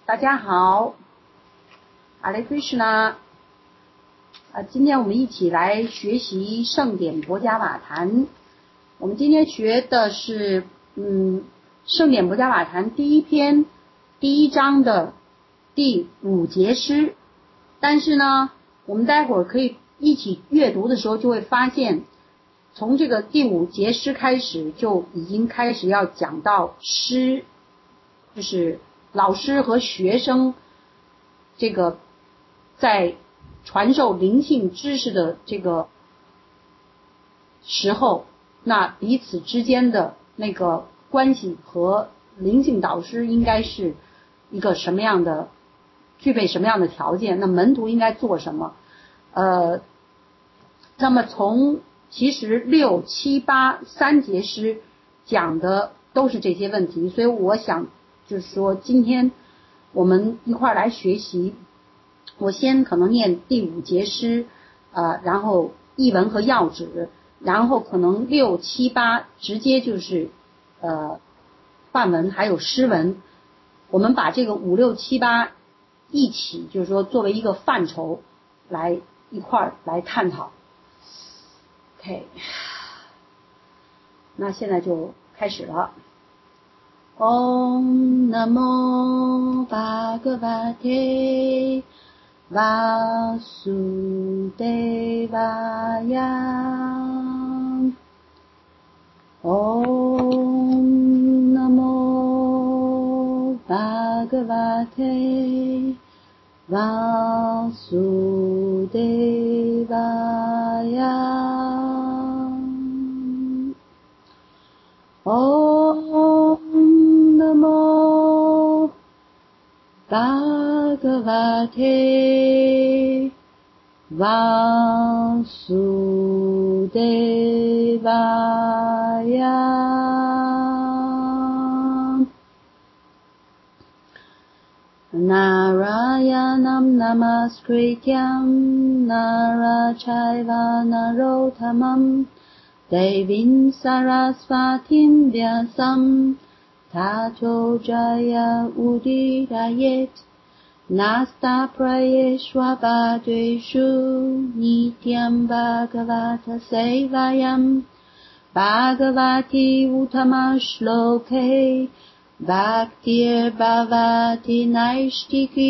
大家好，阿雷奎什纳。今天我们一起来学习圣典博伽瓦坛。我们今天学的是圣典博伽瓦坛第一篇第1章的第5节诗。但是呢，我们待会儿可以一起阅读的时候就会发现，从这个第5节诗开始就已经开始要讲到诗，就是老师和学生这个在传授灵性知识的这个时候，那彼此之间的那个关系和灵性导师应该是一个什么样的，具备什么样的条件，那门徒应该做什么。那么从其实6、7、8 3节诗讲的都是这些问题，所以我想就是说今天我们一块来学习。我先可能念第5节诗，然后译文和要旨，然后可能6、7、8直接就是范文还有诗文，我们把这个5、6、7、8一起就是说作为一个范畴来一块来探讨。OK， 那现在就开始了。Om Namo Bhagavate Vasudevaya. Om Namo Bhagavate Vasudevaya. Om Namo Bhagavate Vasudevaya. Narayanam Namaskrityam Narachaiva Narottamam Devim Saraswatim Vyasam Tato Jaya Udirayet Nasta Prayeshwa Bhadreshu Nityam Bhagavata Sevayam Bhagavati Uttama Shloke Bhaktir Bhavati Naishtiki。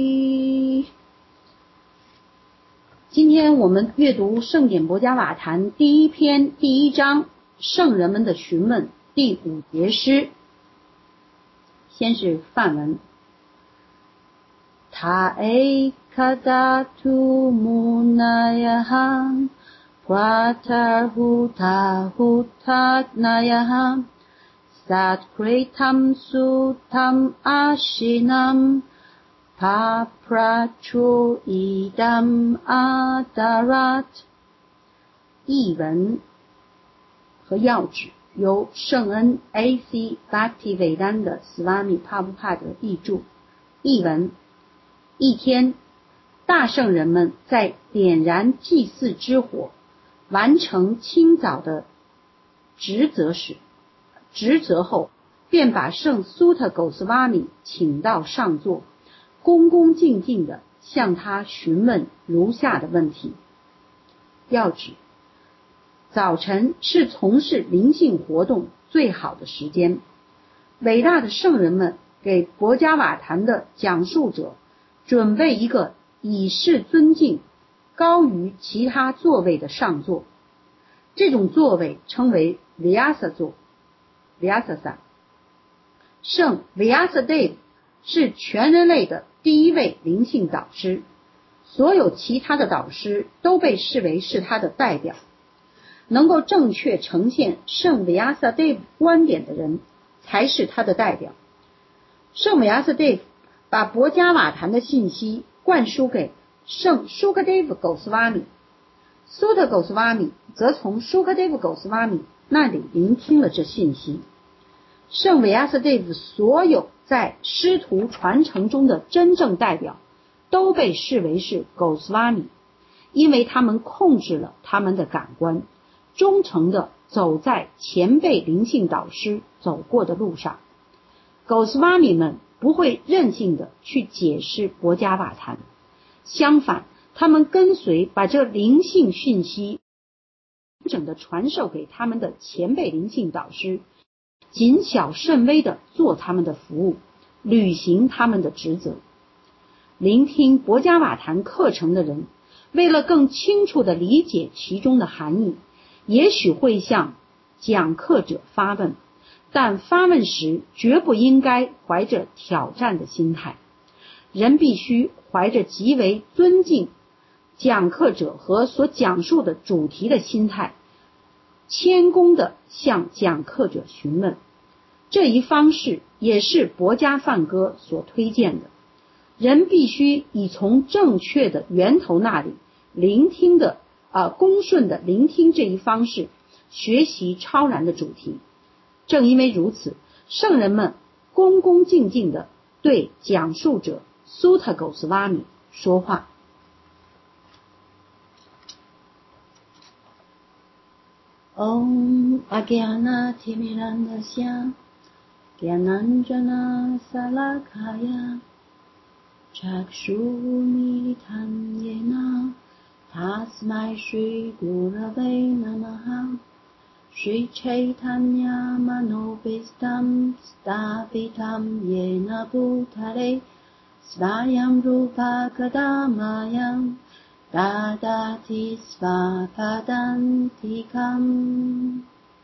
今天我们阅读圣典博伽瓦坛第1篇第1章圣人们的询问第5节诗。先是范文。Ta ekadatu munayaham pratarhuta hutaghnayaham satkritam sutam ashinam paprachu idam adarat。 译文和要旨由圣恩 A.C. Bhaktivedanta Swami Prabhupada 译著。译文：一天，大圣人们在点燃祭祀之火，完成清早的职责后，便把圣苏特狗斯瓦米请到上座，恭恭敬敬地向他询问如下的问题。要旨：早晨是从事灵性活动最好的时间。伟大的圣人们给博伽瓦坛的讲述者准备一个以示尊敬、高于其他座位的上座，这种座位称为 Vyasa 座 Vyasa。 圣 Vyasadeva 是全人类的第一位灵性导师，所有其他的导师都被视为是他的代表。能够正确呈现圣 Vyasadeva 观点的人才是他的代表。圣 Vyasadeva 把博伽瓦坛的信息灌输给圣 Shukadeva Goswami， 苏特狗斯瓦米则从 Shukadeva Goswami 那里聆听了这信息。圣 Vyasadeva 所有在师徒传承中的真正代表都被视为是 Goswami， 因为他们控制了他们的感官，忠诚地走在前辈灵性导师走过的路上。Goswami 们不会任性的去解释薄伽瓦坛，相反，他们跟随把这灵性讯息完整的传授给他们的前辈灵性导师，谨小慎微的做他们的服务，履行他们的职责。聆听薄伽瓦坛课程的人，为了更清楚地理解其中的含义，也许会向讲课者发问，但发问时绝不应该怀着挑战的心态。人必须怀着极为尊敬讲课者和所讲述的主题的心态，谦恭地向讲课者询问。这一方式也是薄伽梵歌所推荐的。人必须以从正确的源头那里聆听的恭顺的聆听这一方式，学习超然的主题。正因为如此，圣人们恭恭敬敬地对讲述者苏塔狗斯瓦米说话。Om Agyana Timirandasya Gyananjana Salakaya Chakshurmilitam Yena Tasmai Shri Gurave Namaha Shri Chaitanya Manobhistam Stapitam Yena Bhutale Svayam Rupa Kadamayam Dadati Svapadantikam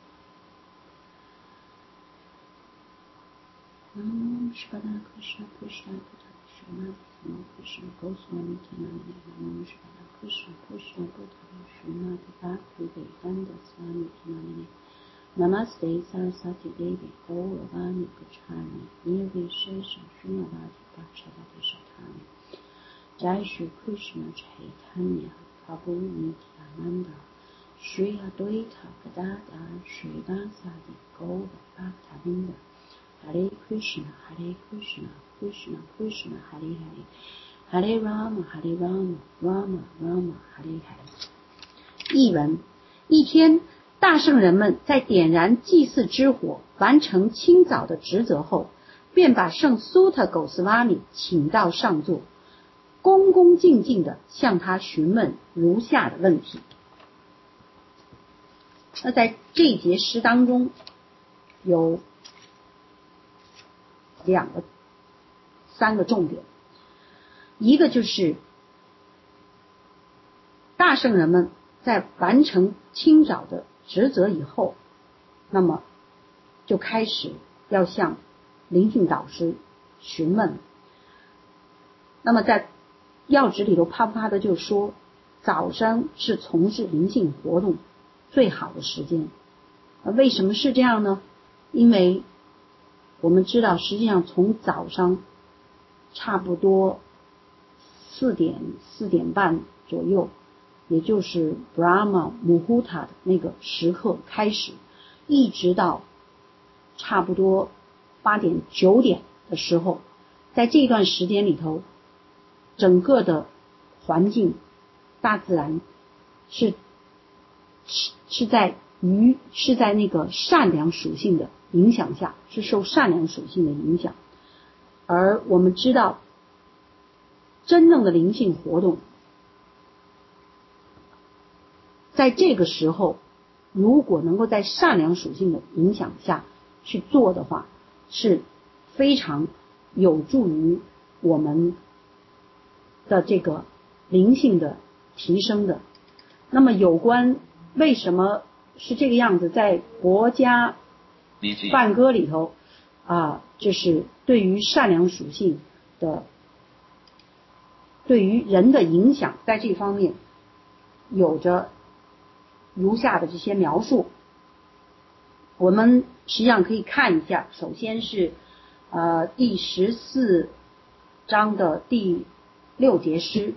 Namo Shivaya Krishna Krishna Buddha Krishna Namo Krishna Goswami Tanani Namo Shivaya Krishna Krishna Buddha Krishna Bhaktivedanta Swami Tanani Namaste Saraswati Devi Gauravani Pacharani Nirvishesha Srimavati Bhakshivati Shatani Jai Shri Krishna Chaitanya Prabhu Nityananda Shri Advaita Gadadhar Srivasadi Gaura Bhaktavinda Hare Krishna Krishna Krishna Hare Hare Hare Rama Rama Rama Hare Hare。 译文：一天，大圣人们在点燃祭祀之火，完成清早的职责后，便把圣苏特狗斯瓦米请到上座，恭恭敬敬地向他询问如下的问题。那在这一节诗当中有三个重点，一个就是大圣人们在完成清早的职责以后，那么就开始要向灵性导师询问。那么在要旨里头，帕布帕德就说，早上是从事灵性活动最好的时间。为什么是这样呢？因为我们知道，实际上从早上差不多4点半左右，也就是 Brahma Muhurta 的那个时刻开始，一直到差不多8点9点的时候，在这段时间里头，整个的环境大自然是在那个善良属性的影响下，是受善良属性的影响。而我们知道，真正的灵性活动在这个时候，如果能够在善良属性的影响下去做的话，是非常有助于我们的这个灵性的提升的。那么有关为什么是这个样子，在薄伽梵歌里头就是对于善良属性的对于人的影响，在这方面有着如下的这些描述。我们实际上可以看一下，首先是第14章的第6节诗。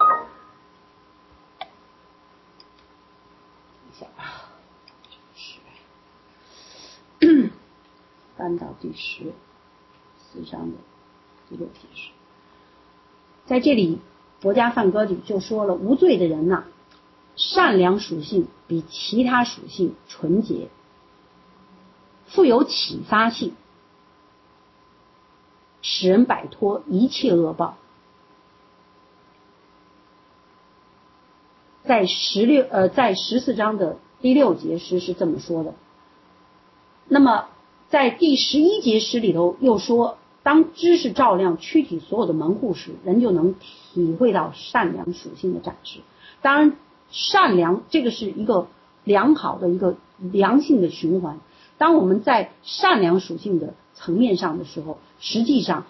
翻到第14章的第6节诗，在这里薄伽梵歌里就说了，无罪的人善良属性比其他属性纯洁，富有启发性。 使人摆脱一切恶报。在14章的第6节诗是这么说的。那么在第11节诗里头又说，当知识照亮躯体所有的门户时，人就能体会到善良属性的展示。当然善良这个是一个良好的一个良性的循环，当我们在善良属性的层面上的时候，实际上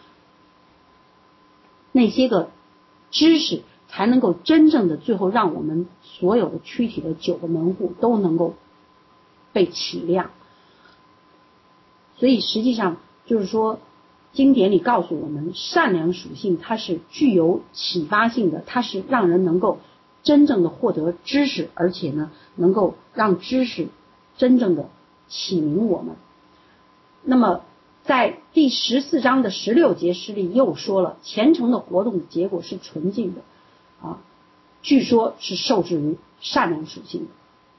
那些个知识才能够真正的最后让我们所有的躯体的9个门户都能够被启亮。所以实际上就是说，经典里告诉我们，善良属性它是具有启发性的，它是让人能够真正的获得知识，而且呢能够让知识真正的启明我们。那么在第14章的16节诗里又说了，虔诚的活动的结果是纯净的据说是受制于善良属性的。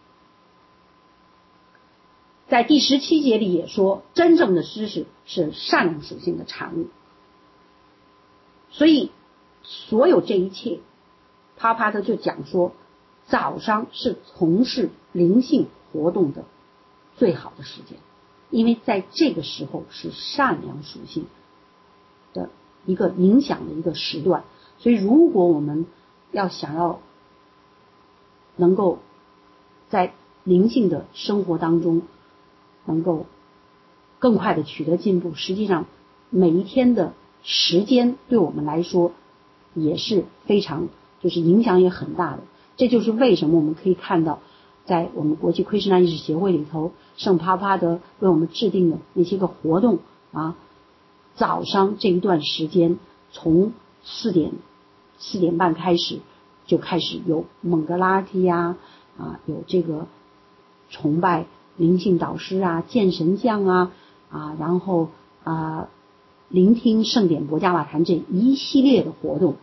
在第17节里也说，真正的知识是善良属性的产物。所以所有这一切，帕帕特就讲说，早上是从事灵性活动的最好的时间，因为在这个时候是善良属性的一个影响的一个时段。所以如果我们想要能够在灵性的生活当中能够更快的取得进步，实际上每一天的时间对我们来说也是非常就是影响也很大的。这就是为什么我们可以看到在我们国际奎师那意识协会里头，圣帕帕德为我们制定的那些个活动早上这一段时间从4点半开始就开始有蒙格拉提有这个崇拜灵性导师见神将然后聆听圣典博加瓦坛这一系列的活动。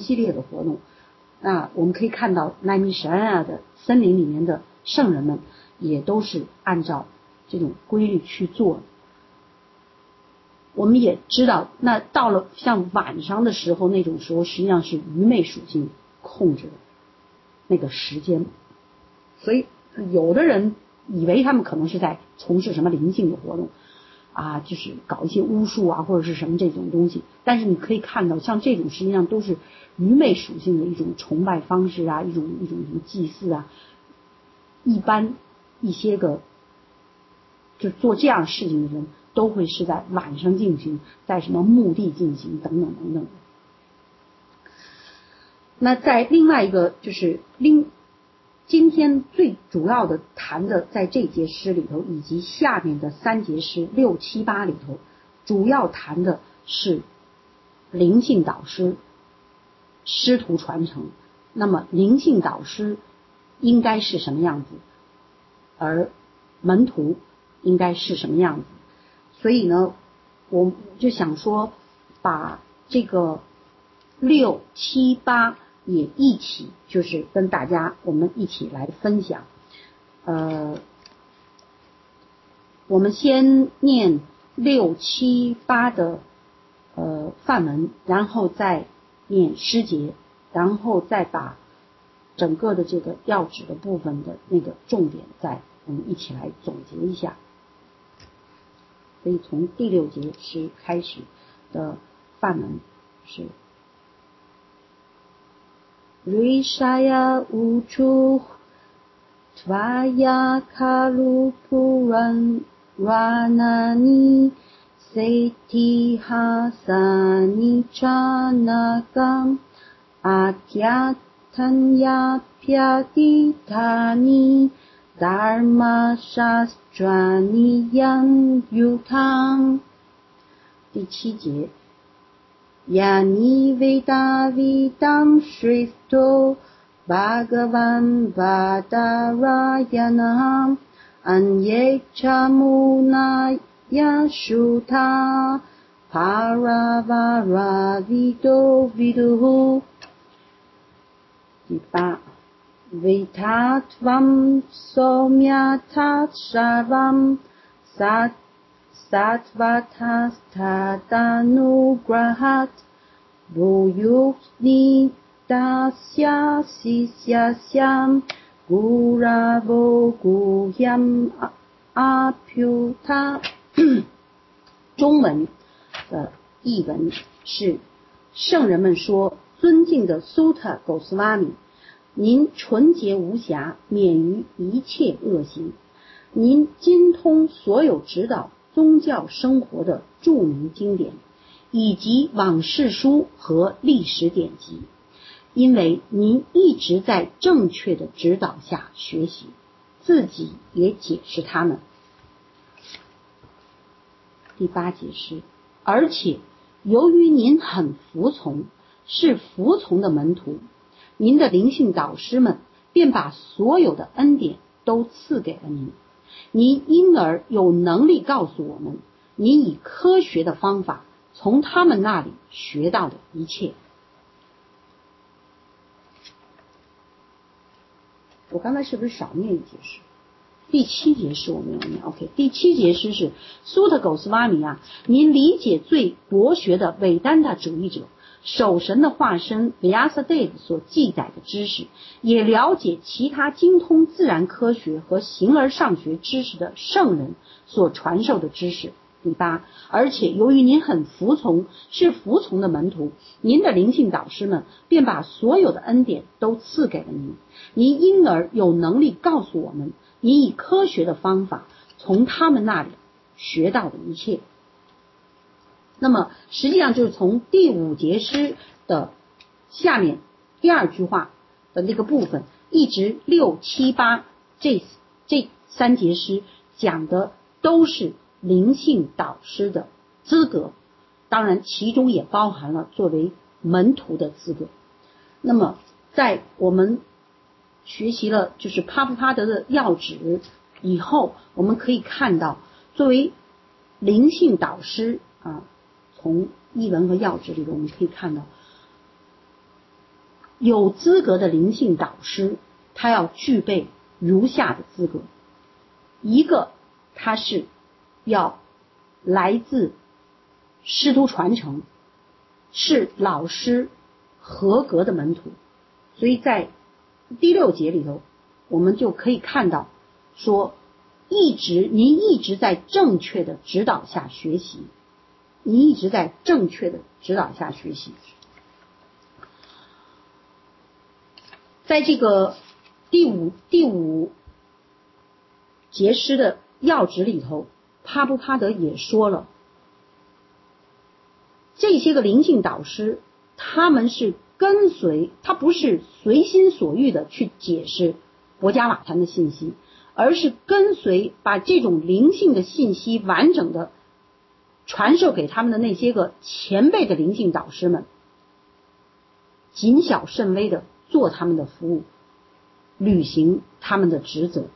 那我们可以看到奈米什安的森林里面的圣人们也都是按照这种规律去做的。我们也知道，那到了像晚上的时候，那种时候实际上是愚昧属性控制的那个时间。所以有的人以为他们可能是在从事什么灵性的活动就是搞一些巫术或者是什么这种东西，但是你可以看到像这种实际上都是愚昧属性的一种崇拜方式一种祭祀一般一些个就做这样事情的人都会是在晚上进行，在什么墓地进行等等等等。那在另外一个就是今天最主要的谈的在这节诗里头以及下面的3节诗6、7、8里头，主要谈的是灵性导师师徒传承。那么灵性导师应该是什么样子，而门徒应该是什么样子。所以呢我就想说把这个6、7、8也一起就是跟大家我们一起来分享。我们先念6、7、8的范文，然后再念诗节，然后再把整个的这个要旨的部分的那个重点再我们一起来总结一下。所以从第6节诗开始的范文是Rishaya uchu tvaya kalupuran ranani seti hasani chanakam akyatanya pyaditani dharma shastrani yang yutang。 第7节Yani Vedavidam Shrifto Bhagavan Vadarayanam Anyechamuna Yashuta Paravaravido Viduhu。 第8 Vitatvam Somyatat Sarvam sattvatastadanugrahat bhuyuknidasya sisyasyam guravo guhyam apyuta。中文的译文是：圣人们说，尊敬的苏特狗斯瓦米，您纯洁无瑕，免于一切恶行。您精通所有指导宗教生活的著名经典，以及往事书和历史典籍，因为您一直在正确的指导下学习，自己也解释它们。第8节诗，而且由于您很服从，是服从的门徒，您的灵性导师们便把所有的恩典都赐给了您，您因而有能力告诉我们，您以科学的方法从他们那里学到的一切。我刚才是不是少念一节诗？第7节诗我没有念 ，OK。第7节诗是苏特狗斯瓦米啊，您理解最博学的韦丹达主义者守神的化身维亚萨德所记载的知识，也了解其他精通自然科学和形而上学知识的圣人所传授的知识。第8，而且由于您很服从，是服从的门徒，您的灵性导师们便把所有的恩典都赐给了您，您因而有能力告诉我们，您以科学的方法从他们那里学到的一切。那么实际上就是从第5节诗的下面第2句话的那个部分，一直6、7、8这3节诗讲的都是灵性导师的资格，当然其中也包含了作为门徒的资格。那么在我们学习了就是帕布帕德的要旨以后，我们可以看到作为灵性导师啊，从译文和要旨里头我们可以看到，有资格的灵性导师他要具备如下的资格。一个，他是要来自师徒传承，是老师合格的门徒。所以在第6节里头我们就可以看到说，您一直在正确的指导下学习，您一直在正确的指导下学习。在这个第五节诗的要旨里头，帕布帕德也说了，这些个灵性导师他们是跟随，他不是随心所欲的去解释博伽瓦坛的信息，而是跟随把这种灵性的信息完整的传授给他们的那些个前辈的灵性导师们，谨小慎微的做他们的服务，履行他们的职责。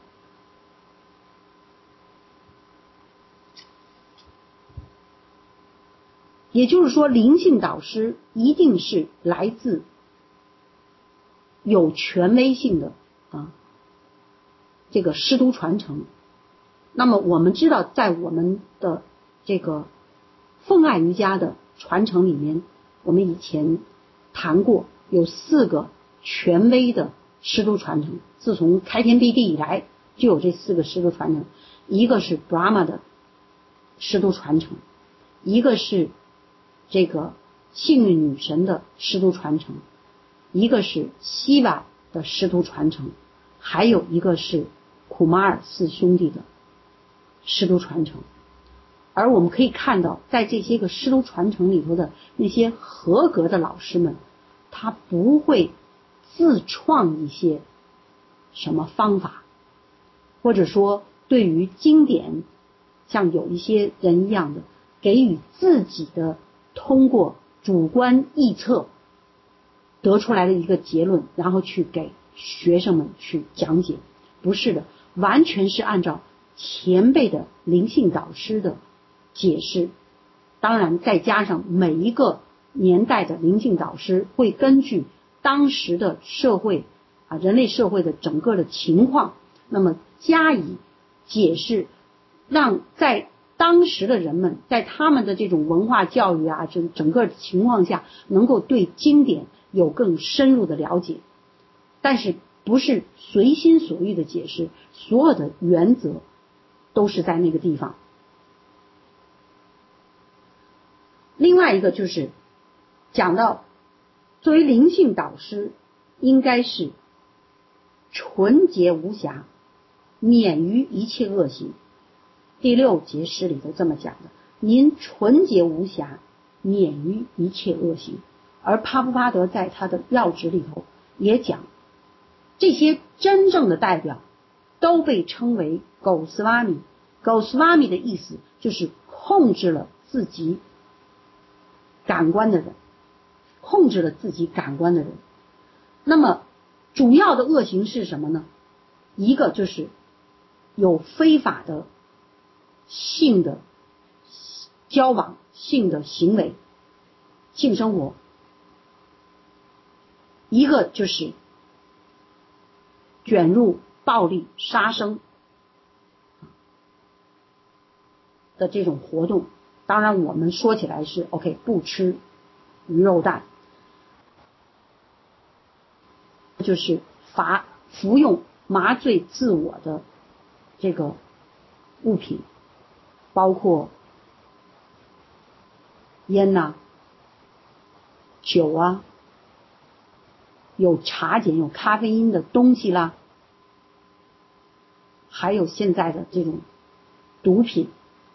也就是说，灵性导师一定是来自有权威性的这个师徒传承。那么我们知道，在我们的这个奉爱瑜伽的传承里面，我们以前谈过有4个权威的师徒传承，自从开天辟地以来就有这4个师徒传承。一个是 Brahma 的师徒传承，一个是这个幸运女神的师徒传承，一个是希瓦的师徒传承，还有一个是库马尔4兄弟的师徒传承。而我们可以看到，在这些个师徒传承里头的那些合格的老师们，他不会自创一些什么方法，或者说对于经典像有一些人一样的给予自己的通过主观臆测得出来的一个结论，然后去给学生们去讲解。不是的，完全是按照前辈的灵性导师的解释，当然再加上每一个年代的灵性导师会根据当时的社会人类社会的整个的情况，那么加以解释，让在当时的人们在他们的这种文化教育啊，整个情况下，能够对经典有更深入的了解，但是不是随心所欲的解释，所有的原则都是在那个地方。另外一个就是讲到作为灵性导师应该是纯洁无瑕，免于一切恶行。第6节诗里头这么讲的，您纯洁无瑕，免于一切恶行。而帕布巴德在他的要旨里头也讲，这些真正的代表都被称为狗斯瓦米。狗斯瓦米的意思就是控制了自己感官的人，控制了自己感官的人。那么主要的恶行是什么呢？一个就是有非法的性的交往、性的行为、性生活；一个就是卷入暴力、杀生的这种活动。当然我们说起来是 OK， 不吃鱼肉蛋，就是服用麻醉自我的这个物品，包括烟呐、酒啊，有茶碱、有咖啡因的东西啦，还有现在的这种毒品。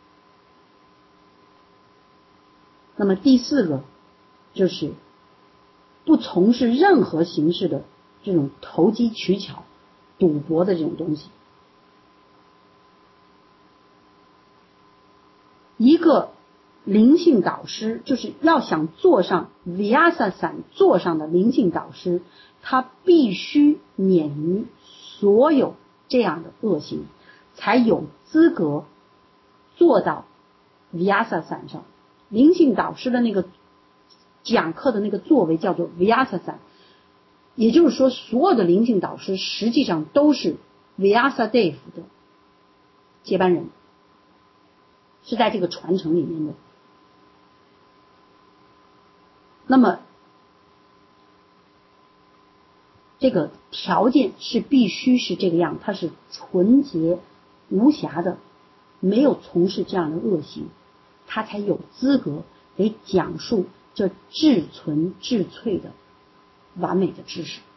那么第4个就是不从事任何形式的这种投机取巧、赌博的这种东西。一个灵性导师就是要想做上 Vyasa-san 做上的灵性导师，他必须免于所有这样的恶行，才有资格做到 Vyasa-san 上。灵性导师的那个讲课的那个座位叫做 Vyasa-san， 也就是说所有的灵性导师实际上都是 Vyasadeva 的接班人，是在这个传承里面的。那么这个条件是必须是这个样，他是纯洁无瑕的，没有从事这样的恶行，他才有资格给讲述这至纯至粹的完美的知识。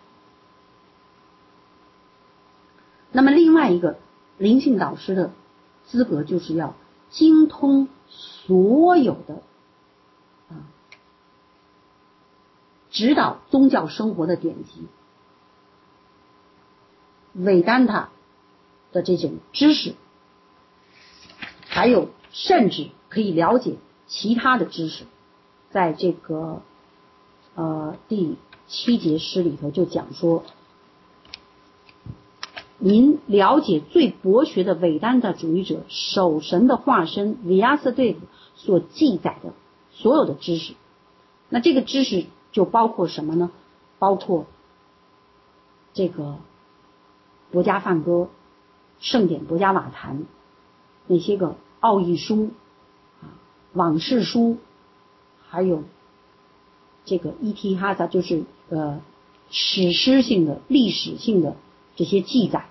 那么另外一个灵性导师的资格就是要精通所有的指导宗教生活的典籍，韦丹塔的这种知识，还有甚至可以了解其他的知识。在这个第7节诗里头就讲说，您了解最博学的韦丹塔主义者守神的化身 Vyasadeva 所记载的所有的知识。那这个知识就包括什么呢？包括这个博伽梵歌、圣典博伽瓦坛，那些个奥义书、往事书，还有这个伊提哈萨，就是史诗性的、历史性的这些记载。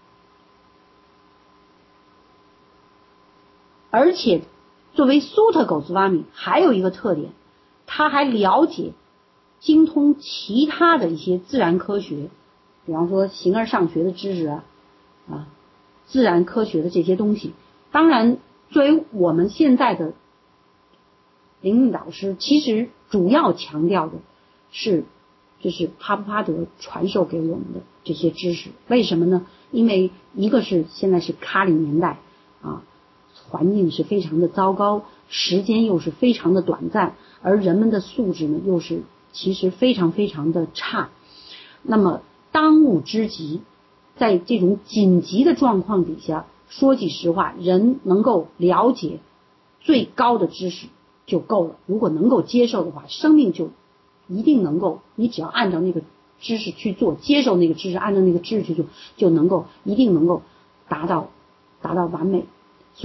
而且作为苏特狗斯瓦米还有一个特点，他还了解精通其他的一些自然科学，比方说形而上学的知识自然科学的这些东西。当然作为我们现在的灵性导师，其实主要强调的是就是帕布巴德传授给我们的这些知识。为什么呢？因为一个是现在是卡里年代环境是非常的糟糕，时间又是非常的短暂，而人们的素质呢又是其实非常非常的差。那么当务之急，在这种紧急的状况底下，说句实话，人能够了解最高的知识就够了。如果能够接受的话，生命就一定能够，你只要按照那个知识去做，接受那个知识，按照那个知识去做，就能够一定能够达到完美。所以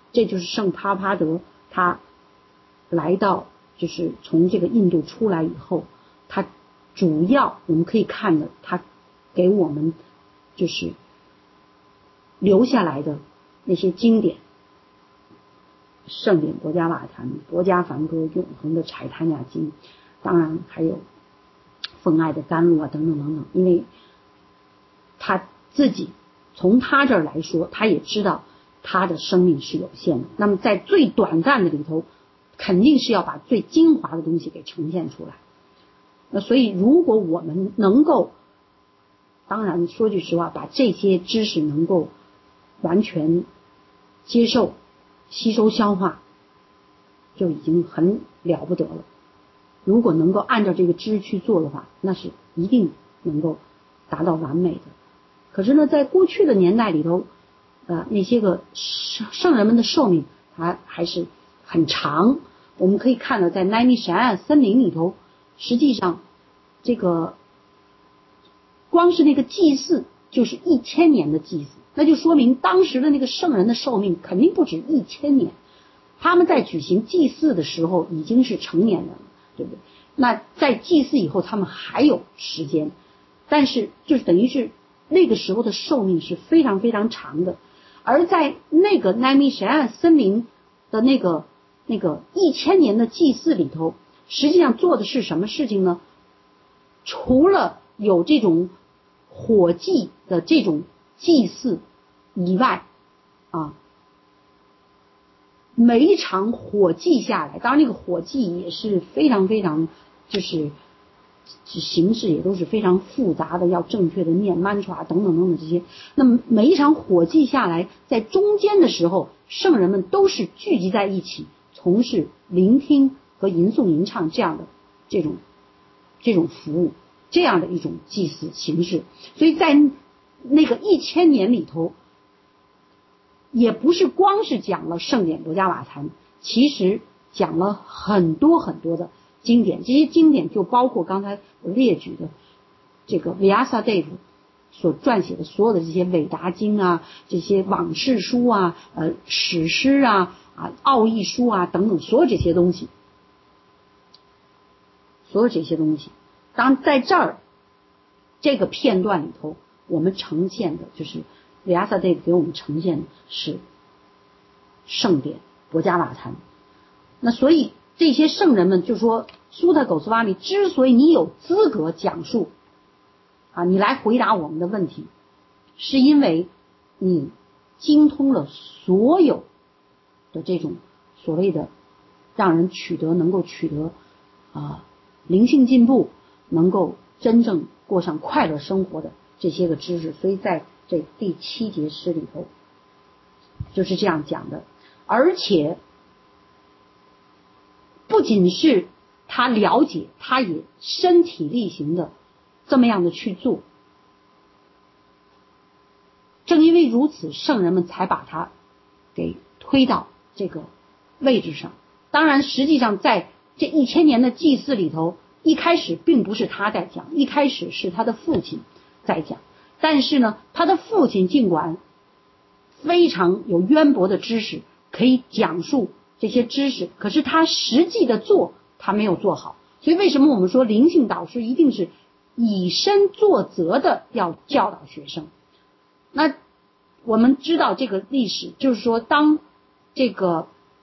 这就是圣帕帕德他来到，就是从这个印度出来以后，他主要我们可以看的，他给我们就是留下来的那些经典，圣典博迦瓦坛、博迦梵歌、永恒的柴他亚经，当然还有奉爱的甘露啊等等等等。因为他自己从他这儿来说，他也知道他的生命是有限的，那么在最短暂的里头肯定是要把最精华的东西给呈现出来。那所以如果我们能够，当然说句实话，把这些知识能够完全接受、吸收、消化，就已经很了不得了。如果能够按照这个知识去做的话，那是一定能够达到完美的。可是呢，在过去的年代里头，那些个圣人们的寿命还是很长。我们可以看到，在奈米什安森林里头，实际上这个光是那个祭祀就是1000年的祭祀，那就说明当时的那个圣人的寿命肯定不止1000年。他们在举行祭祀的时候已经是成年人了，对不对？那在祭祀以后他们还有时间，但是就是等于是那个时候的寿命是非常非常长的。而在那个奈米什安森林的那个1000年的祭祀里头，实际上做的是什么事情呢？除了有这种火祭的这种祭祀以外每一场火祭下来，当然那个火祭也是非常非常就是形式也都是非常复杂的，要正确的念 mantra 等等等等这些。那么每一场火祭下来，在中间的时候，圣人们都是聚集在一起，从事聆听和吟诵吟唱这样的这种服务，这样的一种祭祀形式。所以在那个1000年里头，也不是光是讲了圣典博迦瓦坛，其实讲了很多很多的经典。这些经典就包括刚才我列举的这个 Vyasadeva 所撰写的所有的这些韦达经啊，这些往事书啊，史诗啊，奥义书啊等等，所有这些东西，当然在这儿这个片段里头，我们呈现的就是Vyasadeva 给我们呈现的是圣典博迦瓦坛。那所以这些圣人们就说，苏特狗斯瓦米之所以你有资格讲述你来回答我们的问题，是因为你精通了所有的这种所谓的让人能够取得灵性进步，能够真正过上快乐生活的这些个知识。所以在这第7节诗里头就是这样讲的。而且不仅是他了解，他也身体力行的这么样的去做。正因为如此，圣人们才把他给推到这个位置上。当然实际上在这1000年的祭祀里头，一开始并不是他在讲，一开始是他的父亲在讲。但是呢，他的父亲尽管非常有渊博的知识，可以讲述这些知识，可是他实际的做他没有做好。所以为什么我们说灵性导师一定是以身作则的要教导学生？那我们知道这个历史，就是说当这个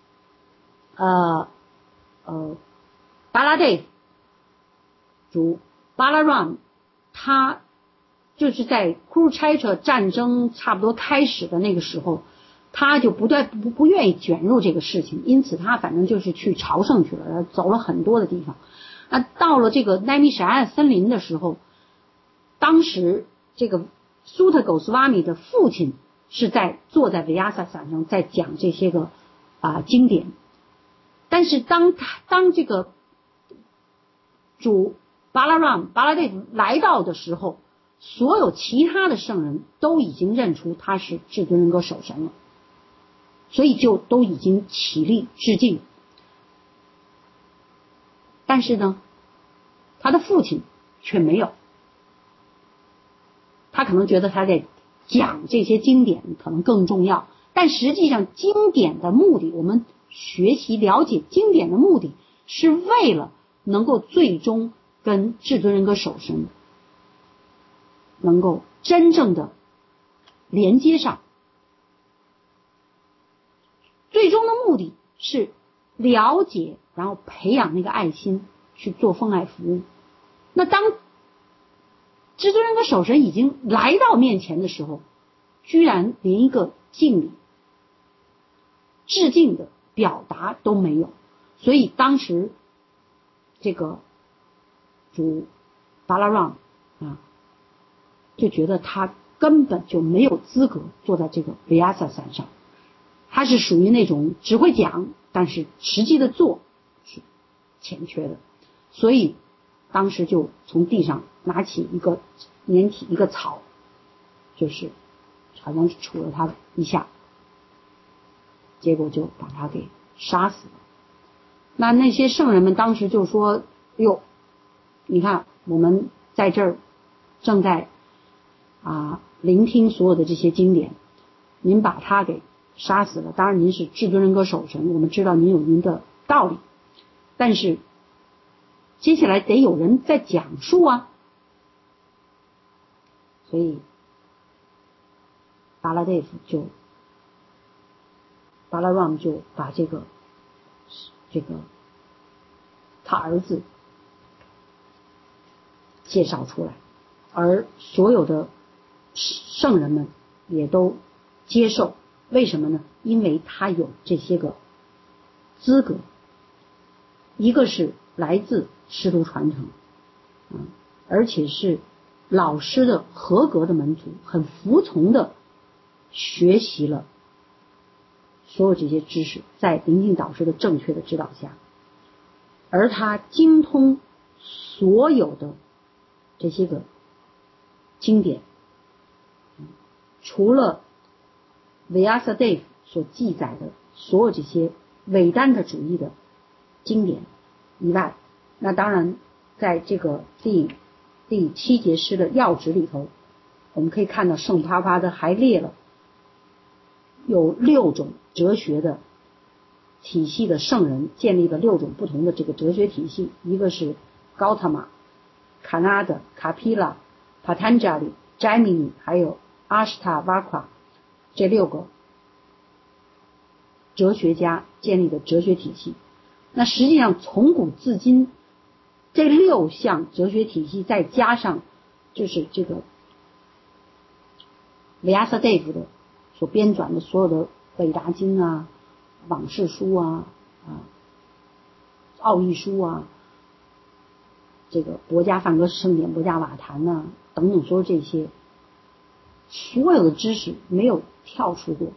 巴拉代主巴拉让他就是在库鲁柴车战争差不多开始的那个时候，他就不愿意卷入这个事情，因此他反正就是去朝圣去了，走了很多的地方。那到了这个奈米什安森林的时候，当时这个苏特狗斯瓦米的父亲是坐在维亚萨伞上在讲这些个经典。但是当这个主巴拉代夫来到的时候，所有其他的圣人都已经认出他是至尊人格守神了，所以就都已经起立致敬。但是呢，他的父亲却没有，他可能觉得他在讲这些经典可能更重要， 但实际上经典的目的，我们学习了解经典的目的是为了能够最终跟至尊人格守神能够真正的连接上，最终的目的是了解，然后培养那个爱心去做奉爱服务。那当至尊人格守神已经来到面前的时候，居然连一个敬礼致敬的表达都没有，所以当时这个主巴拉让就觉得他根本就没有资格坐在这个维亚萨伞上，他是属于那种只会讲，但是实际的做是欠缺的，所以当时就从地上拿起一个粘体一个草，就是好像是杵了他一下，结果就把他给杀死了。那些圣人们当时就说，哟，你看我们在这儿正在聆听所有的这些经典，您把他给杀死了，当然您是至尊人格守神，我们知道您有您的道理，但是接下来得有人在讲述啊。所以巴拉让就把这个他儿子介绍出来，而所有的圣人们也都接受。为什么呢？因为他有这些个资格，一个是来自师徒传承，而且是老师的合格的门徒，很服从的学习了所有这些知识，在灵性导师的正确的指导下，而他精通所有的这些个经典，除了Vyasadeva所记载的所有这些伪单的主义的经典以外，那当然在这个第7节诗的要旨里头，我们可以看到圣帕帕的还列了有6种哲学的体系的圣人，建立了6种不同的这个哲学体系，一个是高塔玛、卡纳德、卡皮拉、帕坦加里、斋米尼还有阿什塔瓦夸，这6个哲学家建立的哲学体系。那实际上从古至今，这6项哲学体系再加上就是这个Vyasadeva的所编纂的所有的韦达经啊、往事书啊、奥义书啊、这个博伽梵歌圣典、博伽瓦坛呐等等，所有这些所有的知识没有跳出过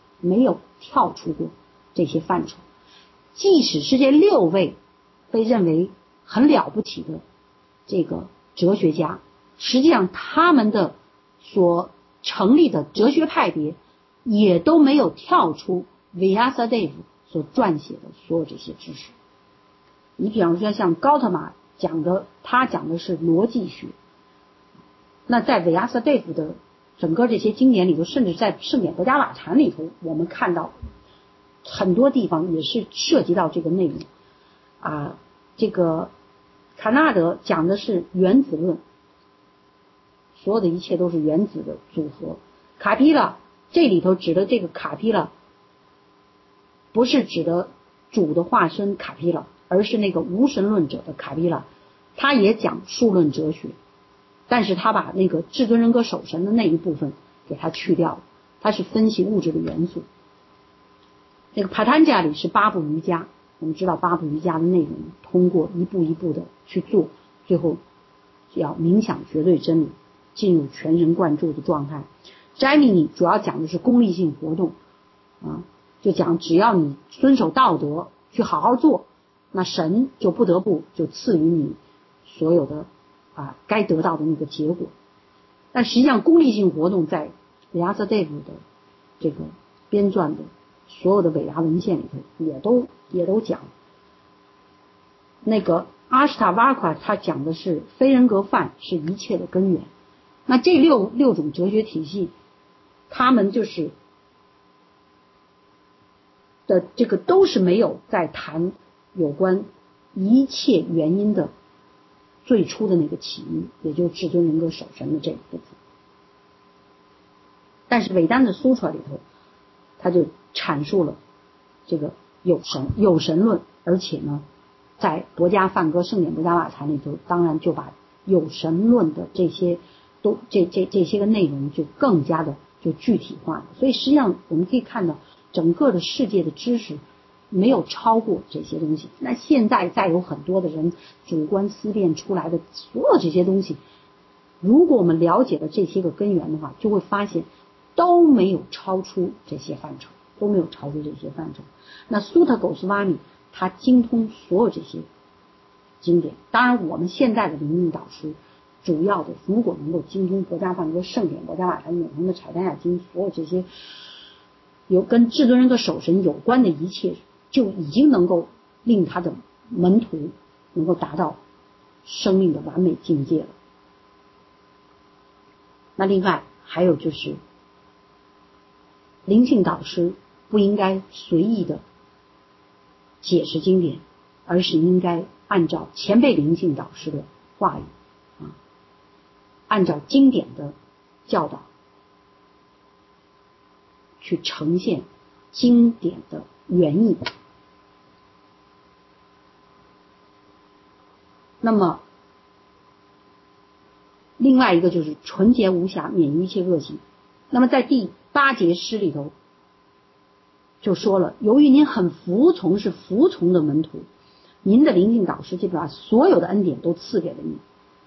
这些范畴。即使是这6位被认为很了不起的这个哲学家，实际上他们的所成立的哲学派别也都没有跳出 Vyasadeva 所撰写的所有这些知识。你比方说像高特玛他讲的是逻辑学，那在 Vyasadeva 的整个这些经典里头，甚至在圣典博伽瓦坛里头，我们看到很多地方也是涉及到这个内容这个卡纳德讲的是原子论，所有的一切都是原子的组合。卡皮拉这里头指的这个卡皮拉不是指的主的化身卡皮拉，而是那个无神论者的卡皮拉，他也讲数论哲学，但是他把那个至尊人格守神的那一部分给他去掉了，他是分析物质的元素。那个帕坦加里是8部瑜伽，我们知道8部瑜伽的内容，通过一步一步的去做，最后要冥想绝对真理，进入全神贯注的状态。斋米尼主要讲的是功利性活动就讲只要你遵守道德去好好做，那神就不得不就赐予你所有的该得到的那个结果。但实际上功利性活动在Vyasadeva的这个编撰的所有的伟大文献里头也都讲。那个阿什塔瓦夸他讲的是非人格犯是一切的根源。那这六种哲学体系，他们就是的这个都是没有在谈有关一切原因的最初的那个起因，也就是至尊人格守神的这一部分。但是韦丹的苏tra里头，他就阐述了这个有神论，而且呢，在博伽梵歌圣典博伽瓦禅里头，当然就把有神论的这些这些个内容就更加的就具体化了。所以实际上我们可以看到，整个的世界的知识没有超过这些东西。那现在再有很多的人主观思辨出来的所有这些东西，如果我们了解了这些个根源的话，就会发现都没有超出这些范畴，那苏特狗斯瓦米他精通所有这些经典。当然我们现在的灵性导师主要的如果能够精通博伽梵歌圣典博伽瓦禅永恒的柴丹雅经所有这些有跟至尊人格守神有关的一切，就已经能够令他的门徒能够达到生命的完美境界了。那另外还有就是灵性导师不应该随意的解释经典，而是应该按照前辈灵性导师的话语按照经典的教导去呈现经典的原意。那么另外一个就是纯洁无瑕，免于一切恶行。那么在第8节诗里头就说了，由于您很服从，是服从的门徒，您的灵性导师就把所有的恩典都赐给了你，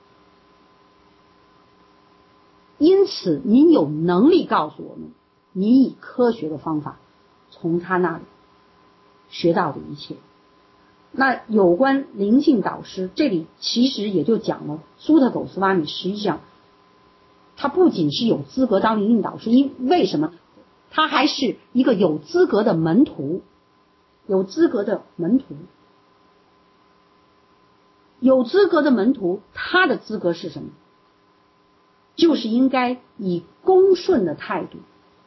因此您有能力告诉我们，您以科学的方法从他那里学到的一切。那有关灵性导师，这里其实也就讲了苏特狗斯瓦米实际上他不仅是有资格当灵性导师，为什么他还是一个有资格的门徒。有资格的门徒他的资格是什么？就是应该以恭顺的态度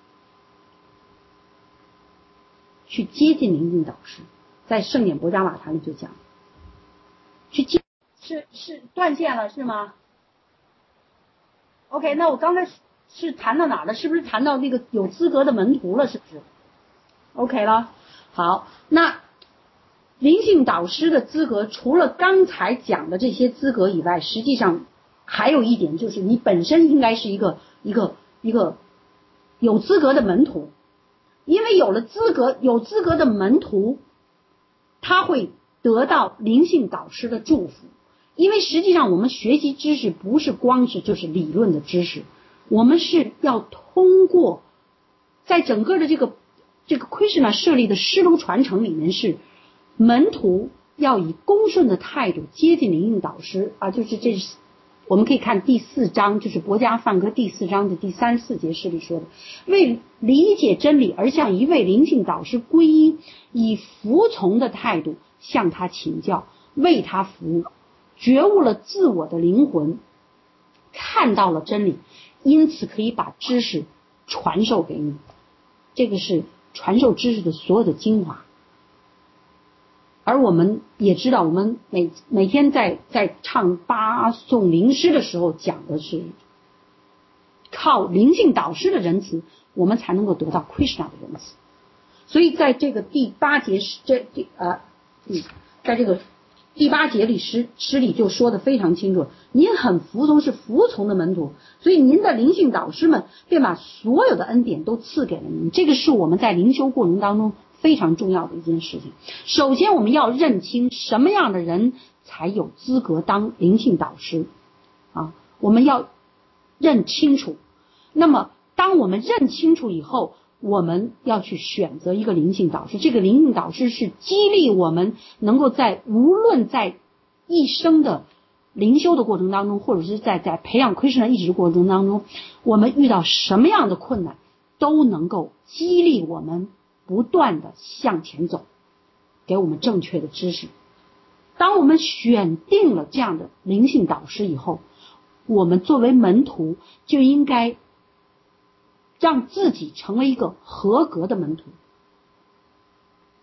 去接近灵性导师。在圣典博伽瓦禅里就讲去接，是断线了是吗？ OK， 那我刚才是谈到哪了？是不是谈到那个有资格的门徒了？是不是 OK 了？好，那灵性导师的资格除了刚才讲的这些资格以外，实际上还有一点就是你本身应该是一个有资格的门徒。因为有资格的门徒，他会得到灵性导师的祝福。因为实际上我们学习知识不是光是就是理论的知识，我们是要通过在整个的这个 Krishna 设立的师徒传承里面，是门徒要以恭顺的态度接近灵性导师就是这是我们可以看第4章，就是博伽梵歌第4章的第3、4节诗里说的，为理解真理而向一位灵性导师皈依，以服从的态度向他请教，为他服务，觉悟了自我的灵魂，看到了真理，因此可以把知识传授给你。这个是传授知识的所有的精华。而我们也知道，我们每天在唱8颂灵诗的时候讲的是靠灵性导师的仁慈，我们才能够得到 Krishna 的仁慈。所以在这个第8节在这个第8节里诗里就说的非常清楚，您很服从，是服从的门徒，所以您的灵性导师们便把所有的恩典都赐给了您。这个是我们在灵修过程当中非常重要的一件事情。首先我们要认清什么样的人才有资格当灵性导师我们要认清楚。那么当我们认清楚以后，我们要去选择一个灵性导师。这个灵性导师是激励我们能够无论在一生的灵修的过程当中，或者是在培养 Krishna 意识的过程当中，我们遇到什么样的困难都能够激励我们不断的向前走，给我们正确的知识。当我们选定了这样的灵性导师以后，我们作为门徒就应该让自己成为一个合格的门徒。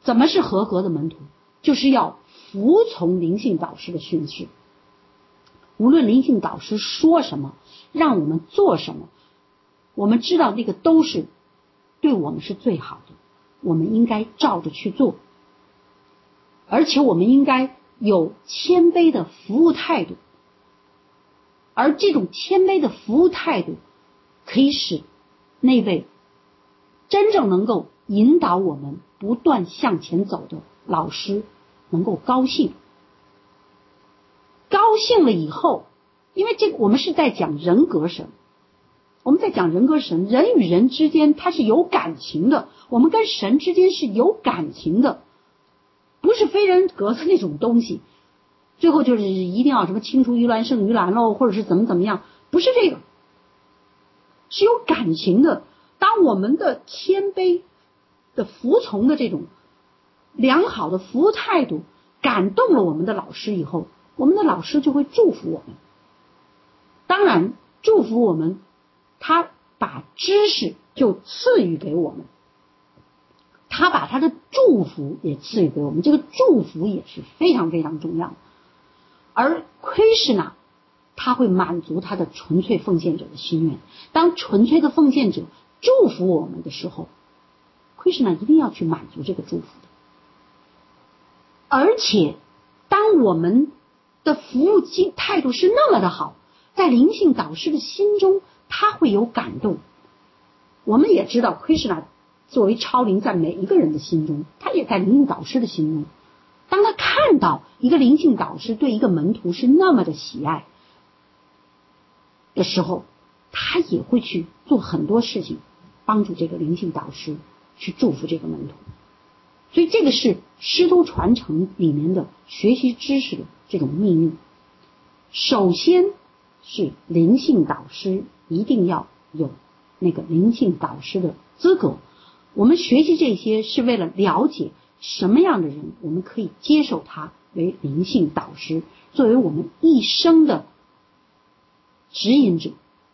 怎么是合格的门徒？就是要服从灵性导师的训示。无论灵性导师说什么，让我们做什么，我们知道那个都是对我们是最好的，我们应该照着去做。而且我们应该有谦卑的服务态度，而这种谦卑的服务态度可以使那位真正能够引导我们不断向前走的老师能够高兴。高兴了以后，因为这个我们是在讲人格神，我们在讲人格神，人与人之间它是有感情的，我们跟神之间是有感情的，不是非人格的那种东西。最后就是一定要什么青出于蓝胜于蓝喽，或者是怎么样，不是这个，是有感情的。当我们的谦卑的服从的这种良好的服务态度感动了我们的老师以后，我们的老师就会祝福我们。当然祝福我们，他把知识就赐予给我们，他把他的祝福也赐予给我们，这个祝福也是非常非常重要的。而Krishna他会满足他的纯粹奉献者的心愿。当纯粹的奉献者祝福我们的时候， Krishna 一定要去满足这个祝福的。而且当我们的服务态度是那么的好，在灵性导师的心中他会有感动。我们也知道 Krishna 作为超灵在每一个人的心中，他也在灵性导师的心中。当他看到一个灵性导师对一个门徒是那么的喜爱的时候，他也会去做很多事情帮助这个灵性导师去祝福这个门徒。所以这个是师徒传承里面的学习知识的这种秘密。首先是灵性导师一定要有那个灵性导师的资格，我们学习这些是为了了解什么样的人我们可以接受他为灵性导师，作为我们一生的指引者。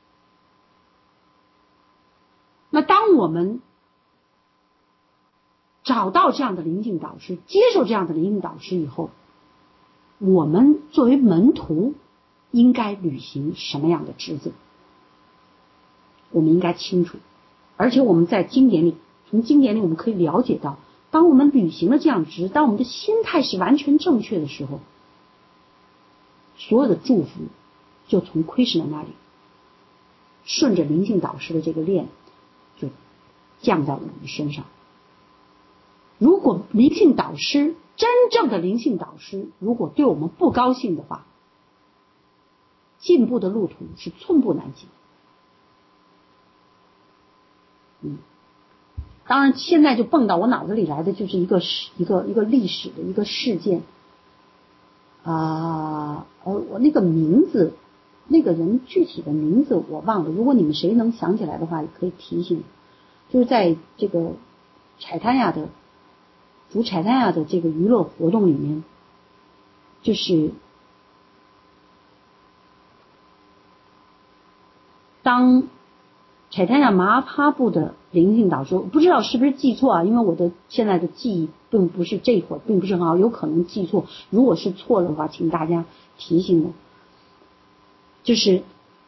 那当我们找到这样的灵性导师，接受这样的灵性导师以后，我们作为门徒应该履行什么样的职责，我们应该清楚。而且我们在经典里，从经典里我们可以了解到，当我们履行了这样的职，当我们的心态是完全正确的时候，所有的祝福就从Krishna那里顺着灵性导师的这个链就降在我们身上。如果灵性导师，真正的灵性导师如果对我们不高兴的话，进步的路途是寸步难行。当然现在就蹦到我脑子里来的就是一个历史的一个事件我那个名字，那个人具体的名字我忘了，如果你们谁能想起来的话也可以提醒。就是在这个柴滩亚的主柴滩亚的这个娱乐活动里面，就是当柴滩亚麻哈布的灵性导师，不知道是不是记错啊，因为我的现在的记忆并不是这会儿并不是很好，有可能记错，如果是错了的话请大家提醒我。就是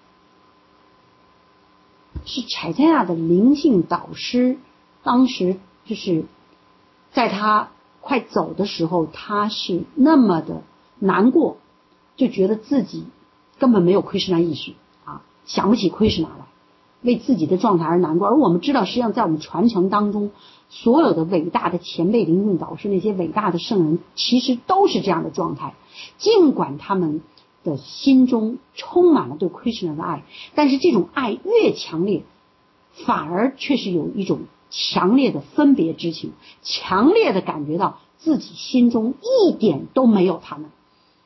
柴滩亚的灵性导师当时就是在他快走的时候，他是那么的难过，就觉得自己根本没有Krishna意识想不起Krishna来，为自己的状态而难过。而我们知道实际上在我们传承当中，所有的伟大的前辈灵性导师，那些伟大的圣人其实都是这样的状态，尽管他们的心中充满了对Krishna的爱，但是这种爱越强烈，反而却是有一种强烈的分别之情，强烈的感觉到自己心中一点都没有他们。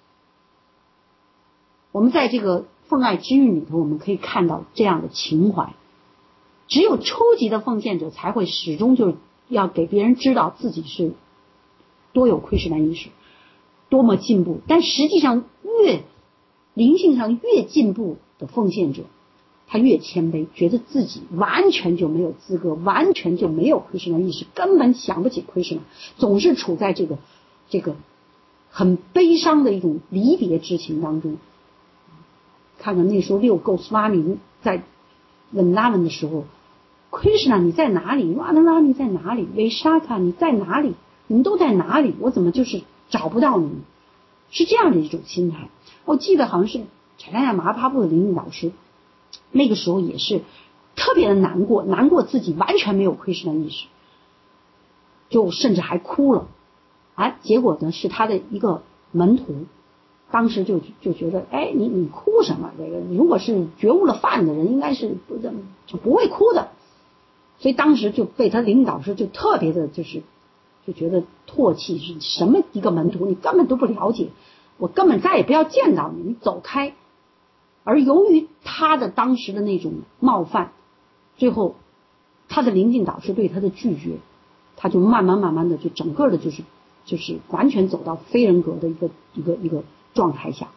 我们在这个奉爱之韵里头，我们可以看到这样的情怀。只有初级的奉献者才会始终就是要给别人知道自己是多有Krishna意识，多么进步。但实际上灵性上越进步的奉献者， 他越谦卑，觉得自己完全就没有资格，完全就没有Krishna意识，根本想不起Krishna，总是处在这个很悲伤的一种离别之情当中。看看那时候六垢斯瓦米在问拉文的时候，Krishna 你在哪里？拉拉你在哪里？维沙卡你在哪里？你们都在哪里？我怎么就是找不到你们？是这样的一种心态。我记得好像是柴达雅马哈帕布的灵性导师，那个时候也是特别的难过自己完全没有Krishna意识，就甚至还哭了。结果呢是他的一个门徒，当时就觉得，你哭什么？这个如果是觉悟了犯的人，应该是就不会哭的。所以当时就被他灵性导师就特别的就觉得唾弃，是什么一个门徒，你根本都不了解，我根本再也不要见到你，你走开。而由于他的当时的那种冒犯，最后他的灵性导师对他的拒绝，他就慢慢的就整个的就是完全走到非人格的一个状态下，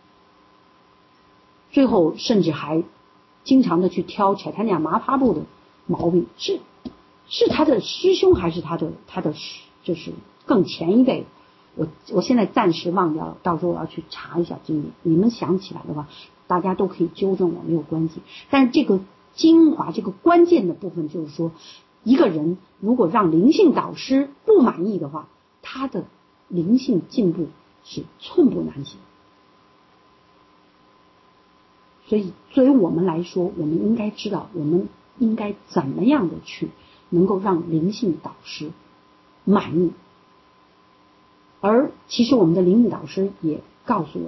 最后甚至还经常的去挑柴达雅马哈帕布的毛病，是他的师兄还是他的就是更前一辈，我现在暂时忘掉了，到时候我要去查一下经典，你们想起来的话大家都可以纠正我，没有关系。但是这个精华这个关键的部分就是说，一个人如果让灵性导师不满意的话，他的灵性进步是寸步难行。所以作为我们来说，我们应该知道我们应该怎么样的去能够让灵性导师满意。而其实我们的灵性导师也告诉我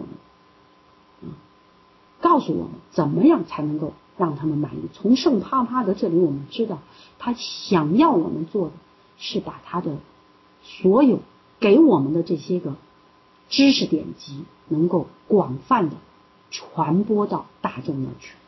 们怎么样才能够让他们满意。从圣帕帕德这里我们知道，他想要我们做的是把他的所有给我们的这些个知识典籍能够广泛的传播到大众那去，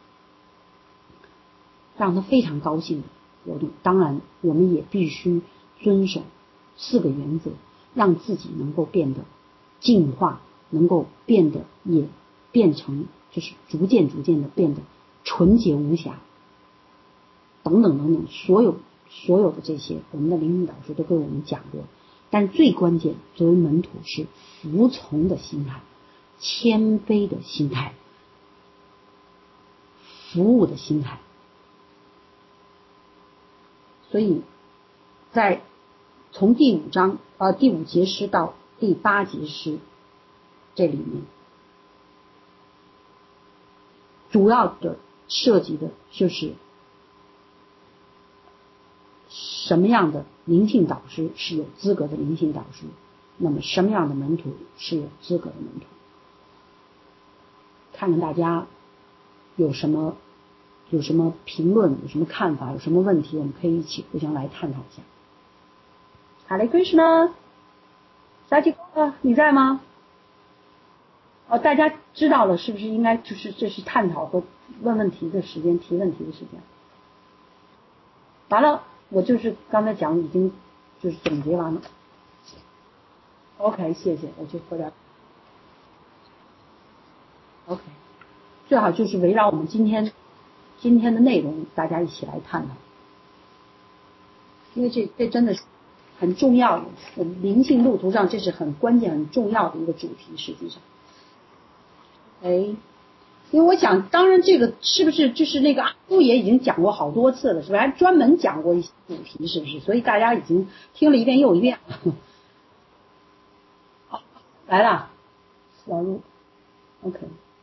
让他非常高兴的活动。当然我们也必须遵守4个原则，让自己能够变得净化，能够变得也变成就是逐渐的变得纯洁无瑕等等，所有的这些我们的灵性导师都给我们讲过。但是最关键作为门徒是服从的心态，谦卑的心态，服务的心态。所以在从第5节诗到第8节诗这里面，主要的涉及的就是什么样的灵性导师是有资格的灵性导师，那么什么样的门徒是有资格的门徒。看看大家有什么评论，有什么看法，有什么问题，我们可以一起互相来探讨一下。Hare Krishna， 萨吉哥你在吗？大家知道了是不是应该就是这是探讨和问问题的时间，提问题的时间。完了，我就是刚才讲已经就是总结完了。OK， 谢谢，我去喝点。OK， 最好就是围绕我们今天的内容，大家一起来探讨，因为这真的是很重要的，我们灵性路途上这是很关键很重要的一个主题，实际上。因为我想当然这个是不是就是那个阿朱也已经讲过好多次了，是不是还专门讲过一些主题，是不是？所以大家已经听了一遍又一遍了。好，来了，小鹿 OK，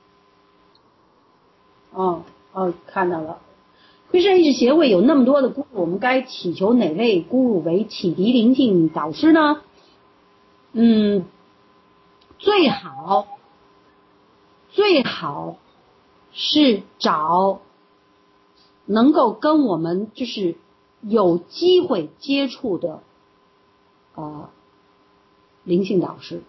看到了。辉山意识协会有那么多的咕噜，我们该祈求哪位咕噜为启迪灵性导师呢？最好是找能够跟我们就是有机会接触的灵性导师。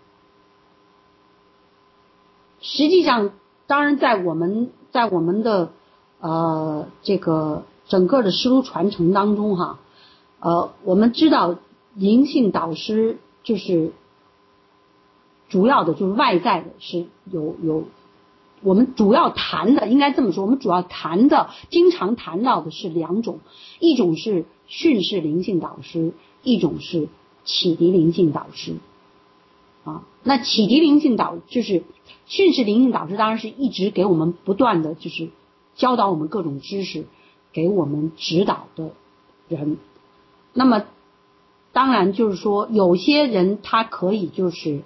实际上当然在我们的这个整个的师徒传承当中我们知道灵性导师就是主要的就是外在的是有我们主要谈的，应该这么说，我们主要谈的，经常谈到的是两种，一种是训示灵性导师，一种是启迪灵性导师。那启迪灵性导就是训示灵性导师，当然是一直给我们不断的就是教导我们各种知识，给我们指导的人。那么当然就是说，有些人他可以就是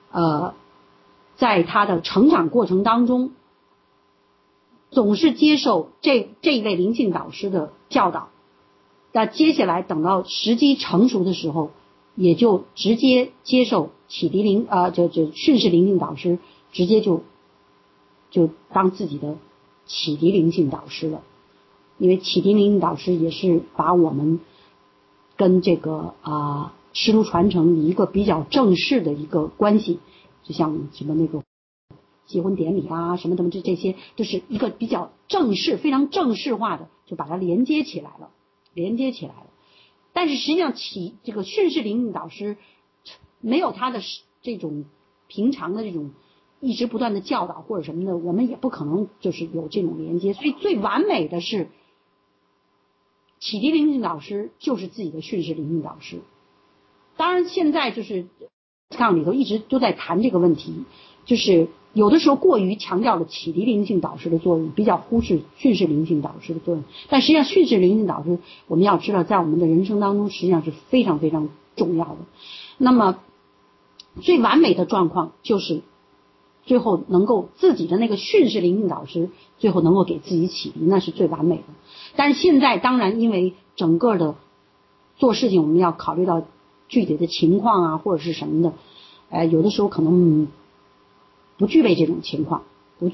在他的成长过程当中，总是接受这一位灵性导师的教导，那接下来等到时机成熟的时候，也就直接接受启迪训示灵性导师，直接就当自己的启迪灵性导师了。因为启迪灵性导师也是把我们跟这个师徒传承以一个比较正式的一个关系，就像什么那个结婚典礼啊，什么这些，就是一个比较正式、非常正式化的，就把它连接起来了。但是实际上这个训示灵性导师没有他的这种平常的这种一直不断的教导或者什么的，我们也不可能就是有这种连接。所以最完美的是启迪灵性导师就是自己的训示灵性导师。当然现在就是杠里头一直都在谈这个问题，就是有的时候过于强调了启迪灵性导师的作用，比较忽视训示灵性导师的作用。但实际上训示灵性导师我们要知道在我们的人生当中实际上是非常非常重要的。那么最完美的状况就是最后能够自己的那个训示灵性导师最后能够给自己启迪，那是最完美的。但是现在当然因为整个的做事情我们要考虑到具体的情况啊或者是什么的，有的时候可能不具备这种情况，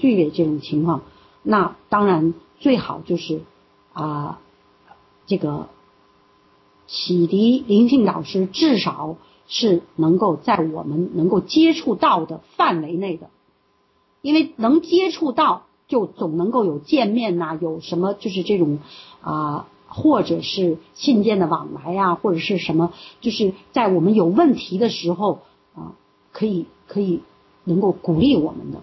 那当然最好就是这个启迪灵性导师至少是能够在我们能够接触到的范围内的，因为能接触到就总能够有见面呐，有什么就是这种或者是信件的往来啊，或者是什么，就是在我们有问题的时候可以能够鼓励我们的。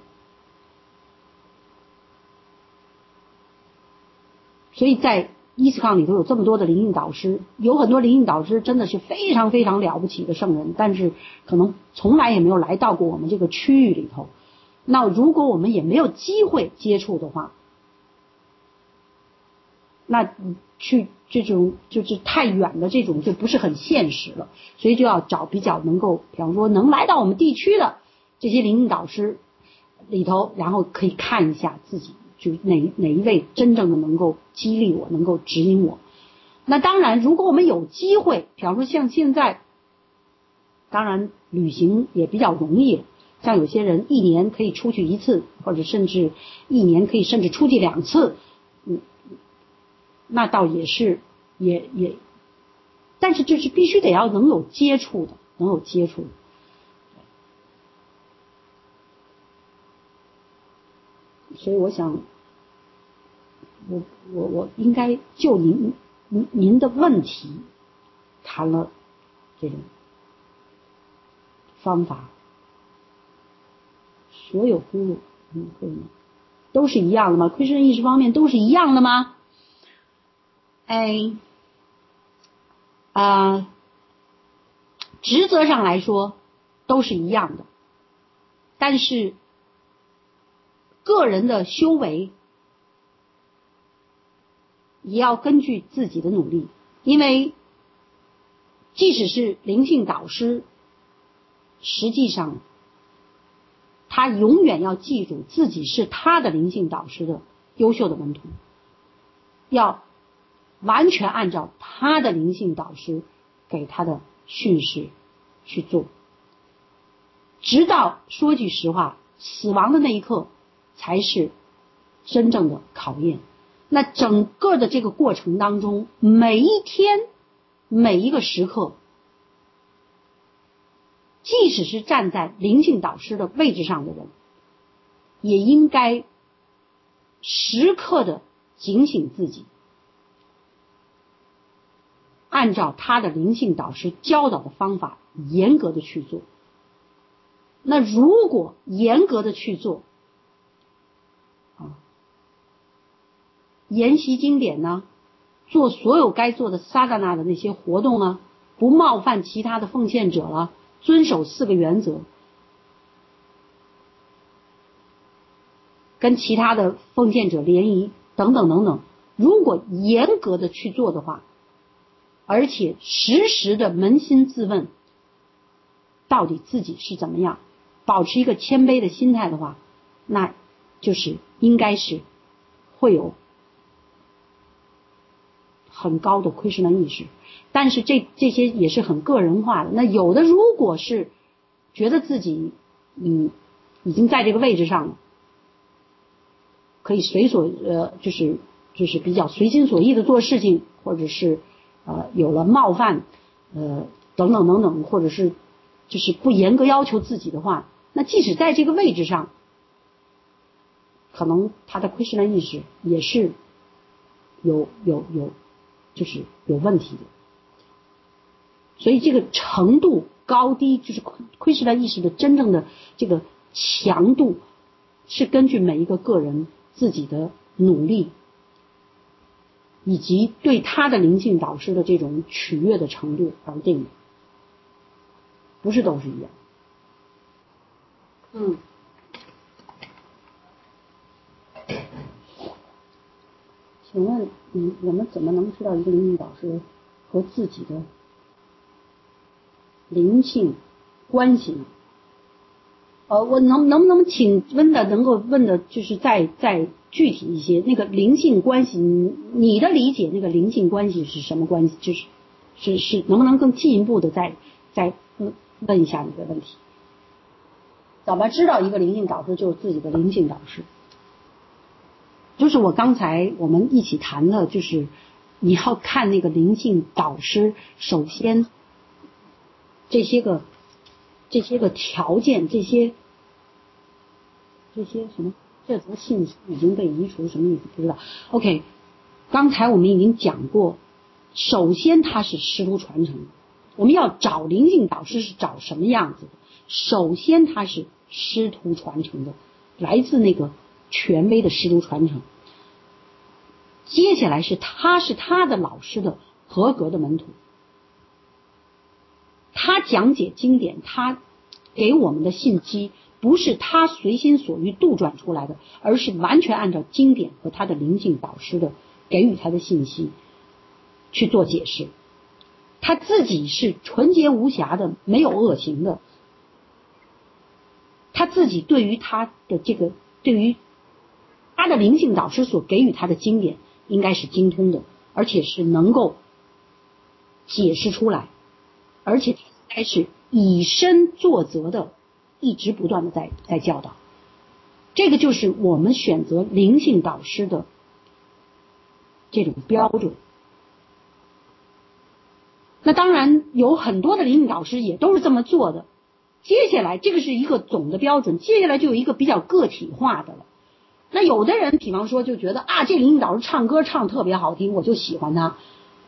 所以在ISKCON里头有这么多的灵性导师，有很多灵性导师真的是非常非常了不起的圣人，但是可能从来也没有来到过我们这个区域里头。那如果我们也没有机会接触的话，那去这种就是太远的这种就不是很现实了，所以就要找比较能够比方说能来到我们地区的这些灵性导师里头，然后可以看一下自己就哪一位真正的能够激励我，能够指引我。那当然如果我们有机会，比方说像现在当然旅行也比较容易了，像有些人一年可以出去一次，或者甚至一年可以甚至出去2次，那倒也是也但是就是必须得要能有接触的。所以我想我应该就您的问题谈了这种方法，所有呼噜都是一样的吗？亏身意识方面都是一样的吗？职责上来说都是一样的，但是个人的修为也要根据自己的努力，因为即使是灵性导师，实际上他永远要记住自己是他的灵性导师的优秀的门徒，要完全按照他的灵性导师给他的训示去做，直到说句实话，死亡的那一刻才是真正的考验。那整个的这个过程当中，每一天每一个时刻，即使是站在灵性导师的位置上的人，也应该时刻的警醒自己，按照他的灵性导师教导的方法严格的去做。那如果严格的去做， 研习经典呢，做所有该做的萨达纳的那些活动啊，不冒犯其他的奉献者了，遵守4个原则，跟其他的奉献者联谊等等等等。如果严格的去做的话，而且时时的扪心自问，到底自己是怎么样，保持一个谦卑的心态的话，那就是应该是会有很高的亏损意识。但是这些也是很个人化的。那有的如果是觉得自己已经在这个位置上了，可以随所就是比较随心所欲的做事情，或者是有了冒犯等等等等，或者是就是不严格要求自己的话，那即使在这个位置上，可能他的亏损意识也是就是有问题的。所以这个程度高低，就是亏损意识的真正的这个强度，是根据每一个个人自己的努力，以及对他的灵性导师的这种取悦的程度而定的，不是都是一样。请问我们怎么能知道一个灵性导师和自己的灵性关系呢？我能不能请问的能够问的就是再具体一些，那个灵性关系，你的理解那个灵性关系是什么关系？就是能不能更进一步的再问一下你的问题？怎么知道一个灵性导师就是自己的灵性导师？就是我刚才我们一起谈的，就是你要看那个灵性导师，首先这些个条件，这些什么，这则信息已经被移除，什么意思不知道。 OK， 刚才我们已经讲过，首先它是师徒传承，我们要找灵性导师是找什么样子的？首先它是师徒传承的，来自那个权威的师徒传承，接下来是他的老师的合格的门徒，他讲解经典，他给我们的信息不是他随心所欲杜撰出来的，而是完全按照经典和他的灵性导师的给予他的信息去做解释。他自己是纯洁无瑕的，没有恶行的，他自己对于他的灵性导师所给予他的经典应该是精通的，而且是能够解释出来，而且应该是以身作则的，一直不断的在教导。这个就是我们选择灵性导师的这种标准。那当然有很多的灵性导师也都是这么做的。接下来这个是一个总的标准，接下来就有一个比较个体化的了。那有的人比方说就觉得这灵性导师唱歌唱特别好听，我就喜欢他。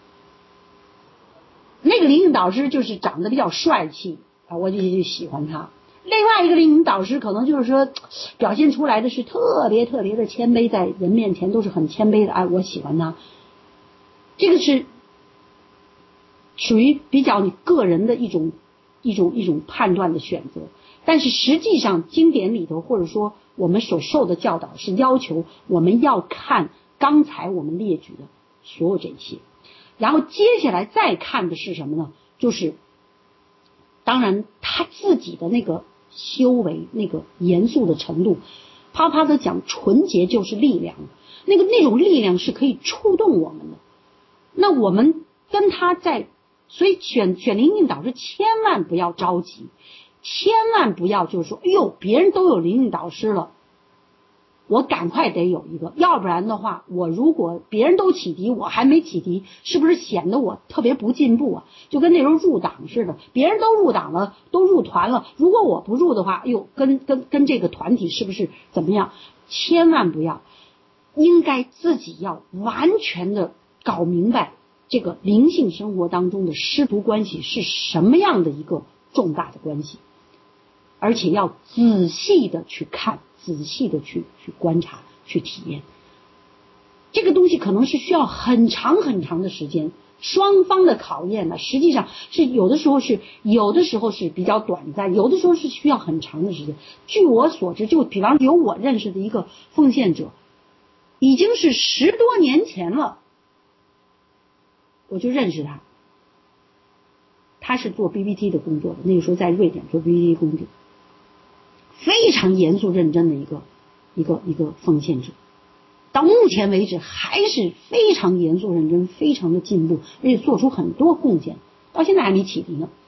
那个灵性导师就是长得比较帅气我就喜欢他。另外一个灵性导师可能就是说表现出来的是特别特别的谦卑，在人面前都是很谦卑的我喜欢他。这个是属于比较你个人的一种判断的选择。但是实际上经典里头或者说我们所受的教导是要求我们要看刚才我们列举的所有这些，然后接下来再看的是什么呢？就是当然他自己的那个修为，那个严肃的程度。啪啪的讲纯洁就是力量，那种力量是可以触动我们的。那我们跟他所以选灵性导师千万不要着急，千万不要就是说别人都有灵性导师了，我赶快得有一个，要不然的话我如果别人都启迪我还没启迪，是不是显得我特别不进步就跟那时候入党似的，别人都入党了，都入团了，如果我不入的话跟这个团体是不是怎么样？千万不要，应该自己要完全的搞明白这个灵性生活当中的师徒关系是什么样的一个重大的关系，而且要仔细的去看，仔细的去观察，去体验。 这个东西可能是需要很长很长的时间，双方的考验呢，实际上是有的时候是比较短暂，有的时候是需要很长的时间。据我所知，就比方有我认识的一个奉献者，已经是10多年前了，我就认识他，他是做 BBT 的工作的，那个时候在瑞典做 BBT 工作，非常严肃认真的一个奉献者。到目前为止还是非常严肃认真，非常的进步，而且做出很多贡献，到现在还没启迪呢。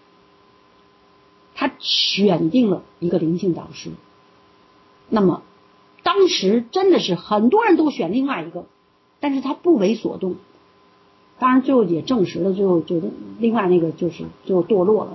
他选定了一个灵性导师，那么当时真的是很多人都选另外一个，但是他不为所动。当然最后也证实了，最后就另外那个就是最后堕落了，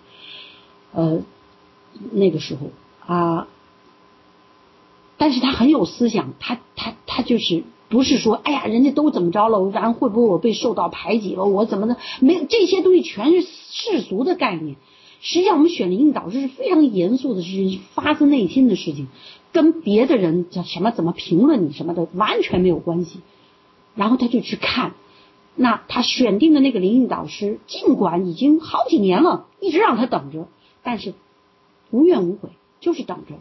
那个时候啊。但是他很有思想，他就是不是说哎呀人家都怎么着了，然后会不会我被受到排挤了，我怎么的，没有，这些东西全是世俗的概念。实际上我们选灵性导师是非常严肃的事情，发自内心的事情，跟别的人什么怎么评论你什么的完全没有关系。然后他就去看，那他选定的那个灵性导师，尽管已经好几年了，一直让他等着，但是无怨无悔，就是等着。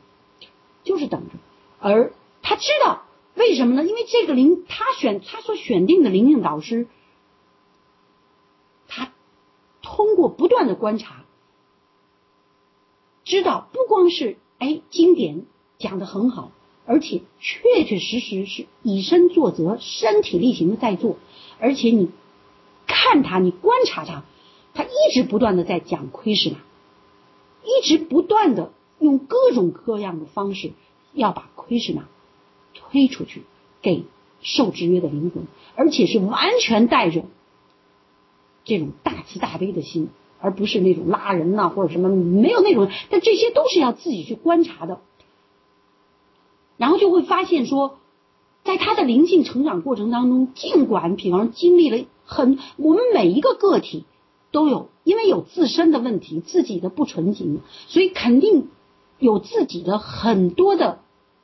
而他知道为什么呢？因为这个他所选定的灵性导师，他通过不断的观察，知道不光是经典讲得很好，而且确确实实是以身作则，身体力行的在做。而且你看他，你观察他，他一直不断的在讲亏是哪，一直不断的用各种各样的方式要把亏是哪推出去给受制约的灵魂，而且是完全带着这种大慈大悲的心，而不是那种拉人呐或者什么，没有那种，但这些都是要自己去观察的。然后就会发现说，在他的灵性成长过程当中，尽管比方经历了我们每一个个体都有，因为有自身的问题，自己的不纯净，所以肯定有自己的很多的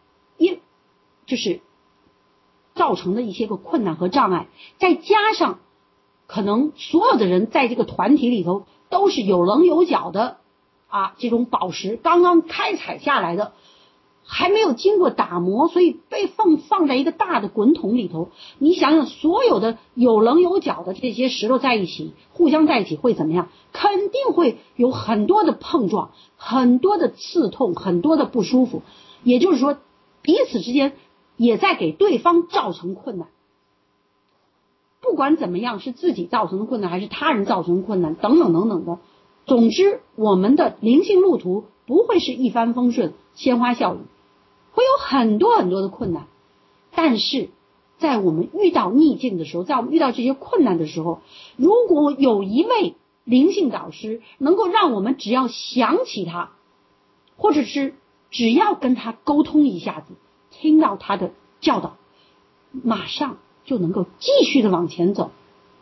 就是造成的一些个困难和障碍，再加上可能所有的人在这个团体里头都是有棱有角的这种宝石刚刚开采下来的，还没有经过打磨，所以被放在一个大的滚筒里头。你想想，所有的有棱有角的这些石头在一起，互相在一起会怎么样？肯定会有很多的碰撞，很多的刺痛，很多的不舒服。也就是说，彼此之间也在给对方造成困难。不管怎么样，是自己造成的困难，还是他人造成的困难，等等等等的。总之，我们的灵性路途不会是一帆风顺、鲜花笑语，会有很多很多的困难。但是在我们遇到逆境的时候，在我们遇到这些困难的时候，如果有一位灵性导师能够让我们只要想起他，或者是只要跟他沟通一下子，听到他的教导，马上就能够继续的往前走，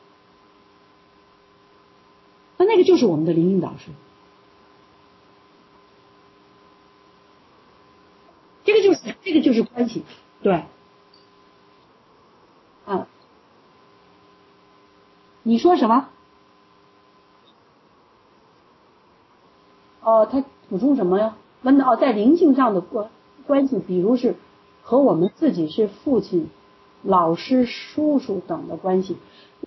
那个就是我们的灵性导师。这个就是关系。对你说什么？他补充什么呀？在灵性上的关系，比如是和我们自己是父亲、老师、叔叔等的关系。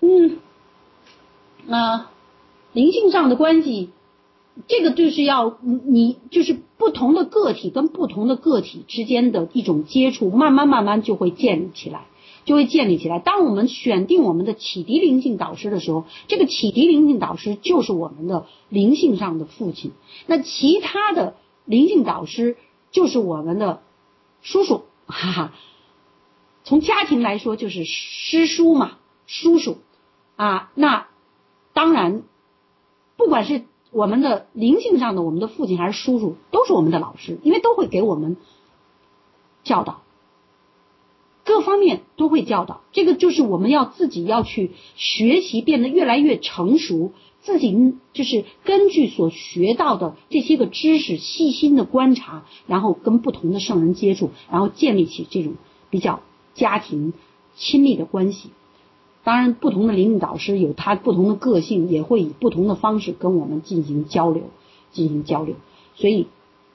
灵性上的关系，这个就是要你就是不同的个体跟不同的个体之间的一种接触，慢慢就会建立起来。当我们选定我们的启迪灵性导师的时候，这个启迪灵性导师就是我们的灵性上的父亲，那其他的灵性导师就是我们的叔叔，从家庭来说就是师叔嘛，叔叔那当然不管是我们的灵性上的我们的父亲还是叔叔，都是我们的老师，因为都会给我们教导，各方面都会教导。这个就是我们要自己要去学习，变得越来越成熟，自己就是根据所学到的这些个知识细心的观察，然后跟不同的圣人接触，然后建立起这种比较家庭亲密的关系。当然不同的灵性导师有他不同的个性，也会以不同的方式跟我们进行交流。所以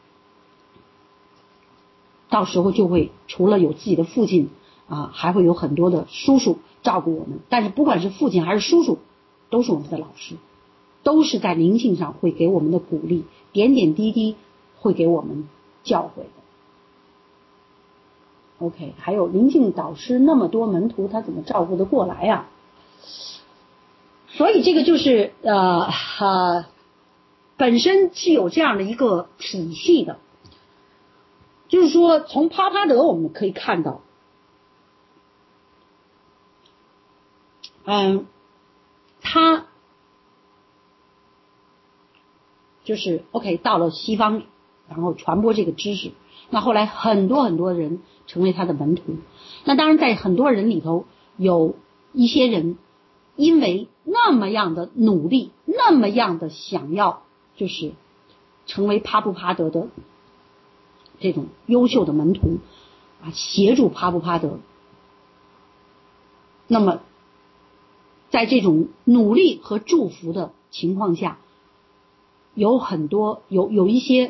到时候就会除了有自己的父亲还会有很多的叔叔照顾我们，但是不管是父亲还是叔叔都是我们的老师，都是在灵性上会给我们的鼓励，点点滴滴会给我们教诲的。OK， 还有灵性导师那么多门徒，他怎么照顾得过来呀？所以这个就是本身是有这样的一个体系的。就是说从帕帕德我们可以看到他就是 OK 到了西方，然后传播这个知识，那后来很多很多人成为他的门徒。那当然在很多人里头有一些人因为那么样的努力，那么样的想要就是成为帕布帕德的这种优秀的门徒协助帕布帕德。那么在这种努力和祝福的情况下，有很多有一些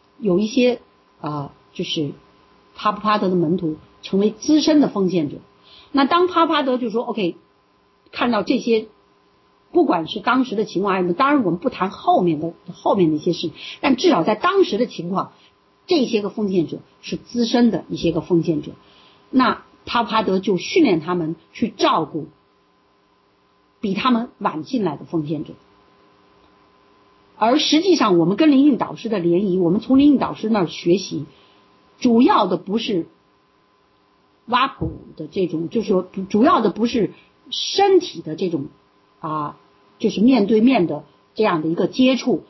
就是帕布帕德的门徒成为资深的奉献者。那当帕布帕德就说 OK 看到这些，不管是当时的情况，当然我们不谈后面的一些事，但至少在当时的情况，这些个奉献者是资深的一些个奉献者，那帕布帕德就训练他们去照顾比他们晚进来的奉献者。而实际上我们跟灵性导师的联谊，我们从灵性导师那儿学习，主要的不是挖普的这种，就是说主要的不是身体的这种就是面对面的这样的一个接触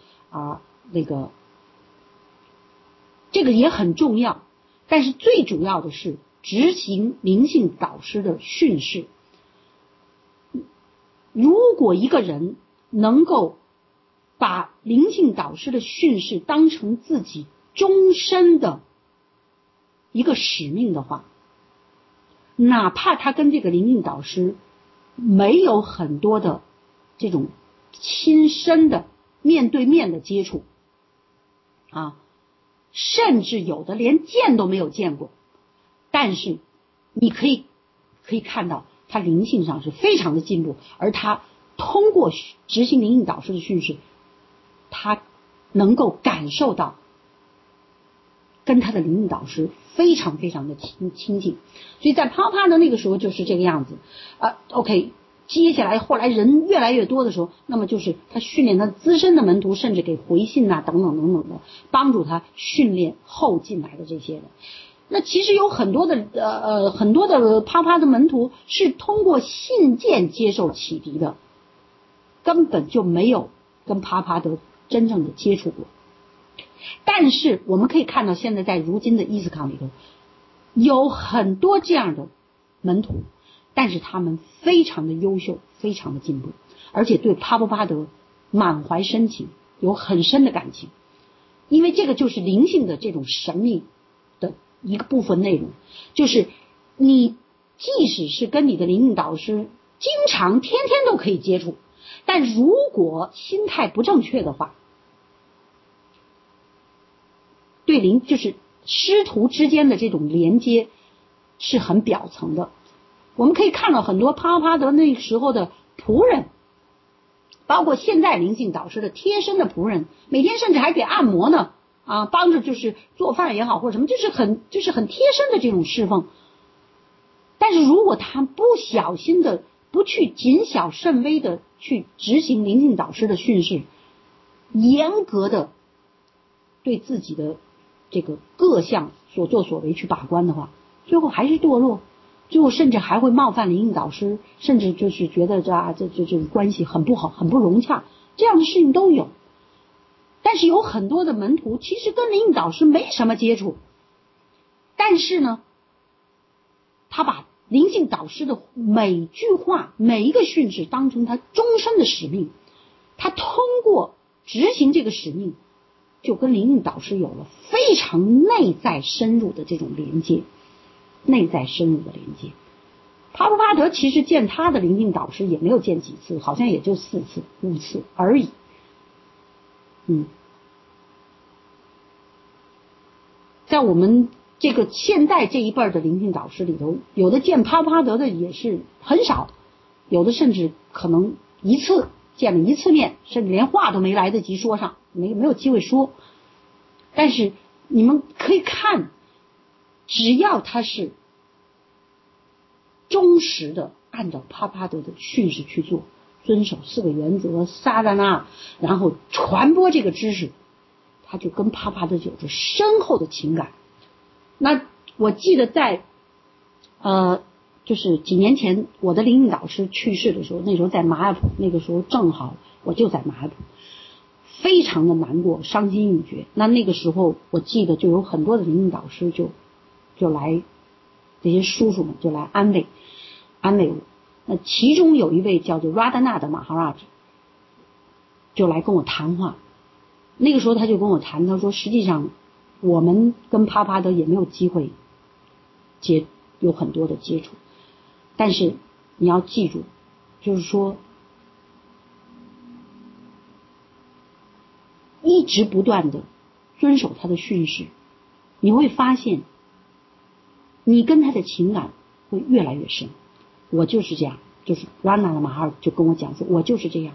这个也很重要，但是最主要的是执行灵性导师的训示。如果一个人能够把灵性导师的训示当成自己终身的一个使命的话，哪怕他跟这个灵性导师没有很多的这种亲身的面对面的接触甚至有的连见都没有见过，但是你可以看到他灵性上是非常的进步，而他通过执行灵性导师的训示，他能够感受到跟他的灵性导师非常非常的亲近。所以在帕帕的那个时候就是这个样子OK， 接下来后来人越来越多的时候，那么就是他训练他资深的门徒，甚至给回信等等等等的，帮助他训练后进来的这些人。那其实有很多的帕帕的门徒是通过信件接受启迪的，根本就没有跟帕帕德真正的接触过。但是我们可以看到现在在如今的伊斯康里头有很多这样的门徒，但是他们非常的优秀，非常的进步，而且对帕布巴德满怀深情，有很深的感情。因为这个就是灵性的这种神秘的一个部分内容，就是你即使是跟你的灵性导师经常天天都可以接触，但如果心态不正确的话，对就是师徒之间的这种连接是很表层的。我们可以看到很多帕帕德那时候的仆人，包括现在灵性导师的贴身的仆人，每天甚至还给按摩呢帮着就是做饭也好或者什么，就是很贴身的这种侍奉。但是如果他不小心的不去谨小慎微的去执行灵性导师的训示，严格的对自己的这个各项所作所为去把关的话，最后还是堕落，最后甚至还会冒犯灵性导师，甚至就是觉得这种关系很不好，很不融洽，这样的事情都有。但是有很多的门徒其实跟灵性导师没什么接触，但是呢，他把灵性导师的每句话每一个训示当成他终身的使命，他通过执行这个使命，就跟灵性导师有了非常内在深入的这种连接，内在深入的连接。 帕布帕德其实见他的灵性导师也没有见几次，好像也就4次、5次而已。在我们这个现代这一辈的灵性导师里头，有的见帕布帕德的也是很少，有的甚至可能一次见了1次面，甚至连话都没来得及说上，没有机会说。但是你们可以看，只要他是忠实的按照帕帕德的训示去做，遵守4个原则萨达纳，然后传播这个知识，他就跟帕帕德有着深厚的情感。那我记得在就是几年前我的灵性导师去世的时候，那时候在马尔普，那个时候正好我就在马尔普，非常的难过，伤心欲绝。那个时候我记得就有很多的灵性导师就来，这些叔叔们就来安慰我。那其中有一位叫做拉达纳的马哈拉吉就来跟我谈话。那个时候他就跟我谈，他说实际上我们跟帕帕德也没有机会有很多的接触，但是你要记住，就是说一直不断的遵守他的训示，你会发现你跟他的情感会越来越深。我就是这样，就是拉纳的马哈尔就跟我讲说，我就是这样，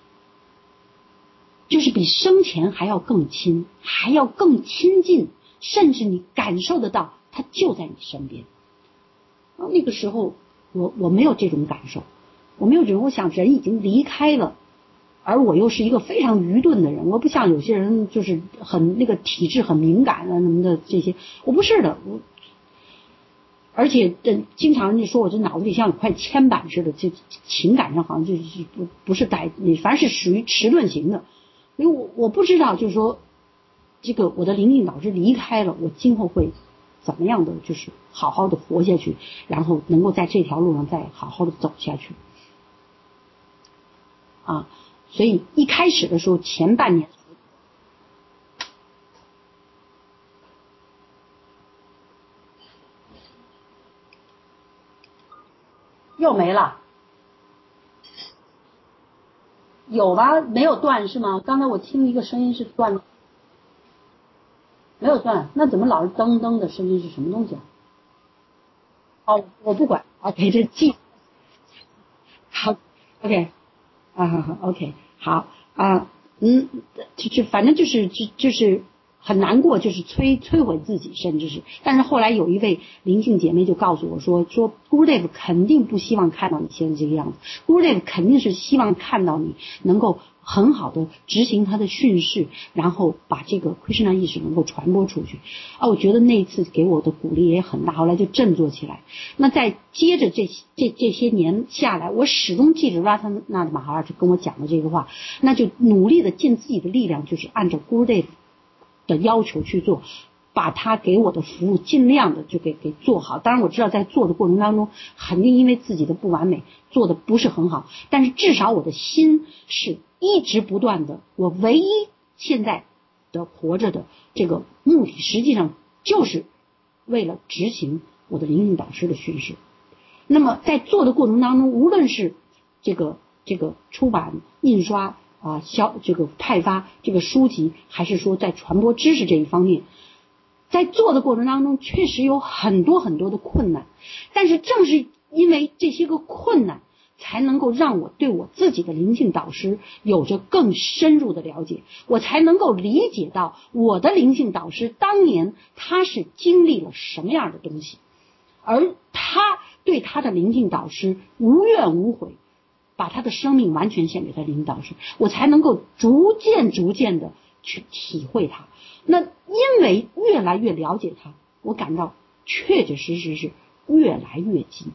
就是比生前还要更亲，还要更亲近，甚至你感受得到他就在你身边。那个时候我没有这种感受，我想人已经离开了，而我又是一个非常愚钝的人，我不像有些人就是很那个体质很敏感啊什么的这些，我不是的，而且经常人家说我这脑子里像有块铅板似的，这情感上好像就是不是你凡是属于迟钝型的。因为我不知道就是说这个我的灵性导师离开了，我今后会怎么样的就是好好的活下去，然后能够在这条路上再好好的走下去啊。所以一开始的时候前半年又没了，有吧？没有断是吗？刚才我听一个声音是断了，没有断，那怎么老是噔噔的声音是什么东西啊？哦，我不管 ，OK， 这记好 ，OK， 好 ，OK， 好啊，反正就是很难过，就是摧毁自己，甚至是。但是后来有一位灵性姐妹就告诉我说 Gurudev 肯定不希望看到你现在这个样子 ，Gurudev 肯定是希望看到你能够很好的执行他的训示，然后把这个 Krishna 意识能够传播出去。我觉得那一次给我的鼓励也很大，后来就振作起来。那再接着这些年下来，我始终记着 Ratana 的马哈拉就跟我讲的这个话，那就努力的尽自己的力量，就是按照 Gurudev 的要求去做，把他给我的服务尽量的就给做好。当然我知道在做的过程当中肯定因为自己的不完美做的不是很好，但是至少我的心是一直不断的，我唯一现在的活着的这个目的实际上就是为了执行我的灵性导师的训示。那么在做的过程当中，无论是这个出版印刷这个派发这个书籍，还是说在传播知识这一方面，在做的过程当中确实有很多很多的困难，但是正是因为这些个困难，才能够让我对我自己的灵性导师有着更深入的了解，我才能够理解到我的灵性导师当年他是经历了什么样的东西，而他对他的灵性导师无怨无悔，把他的生命完全献给他灵性导师，我才能够逐渐的去体会他。那因为越来越了解他，我感到确实是越来越近，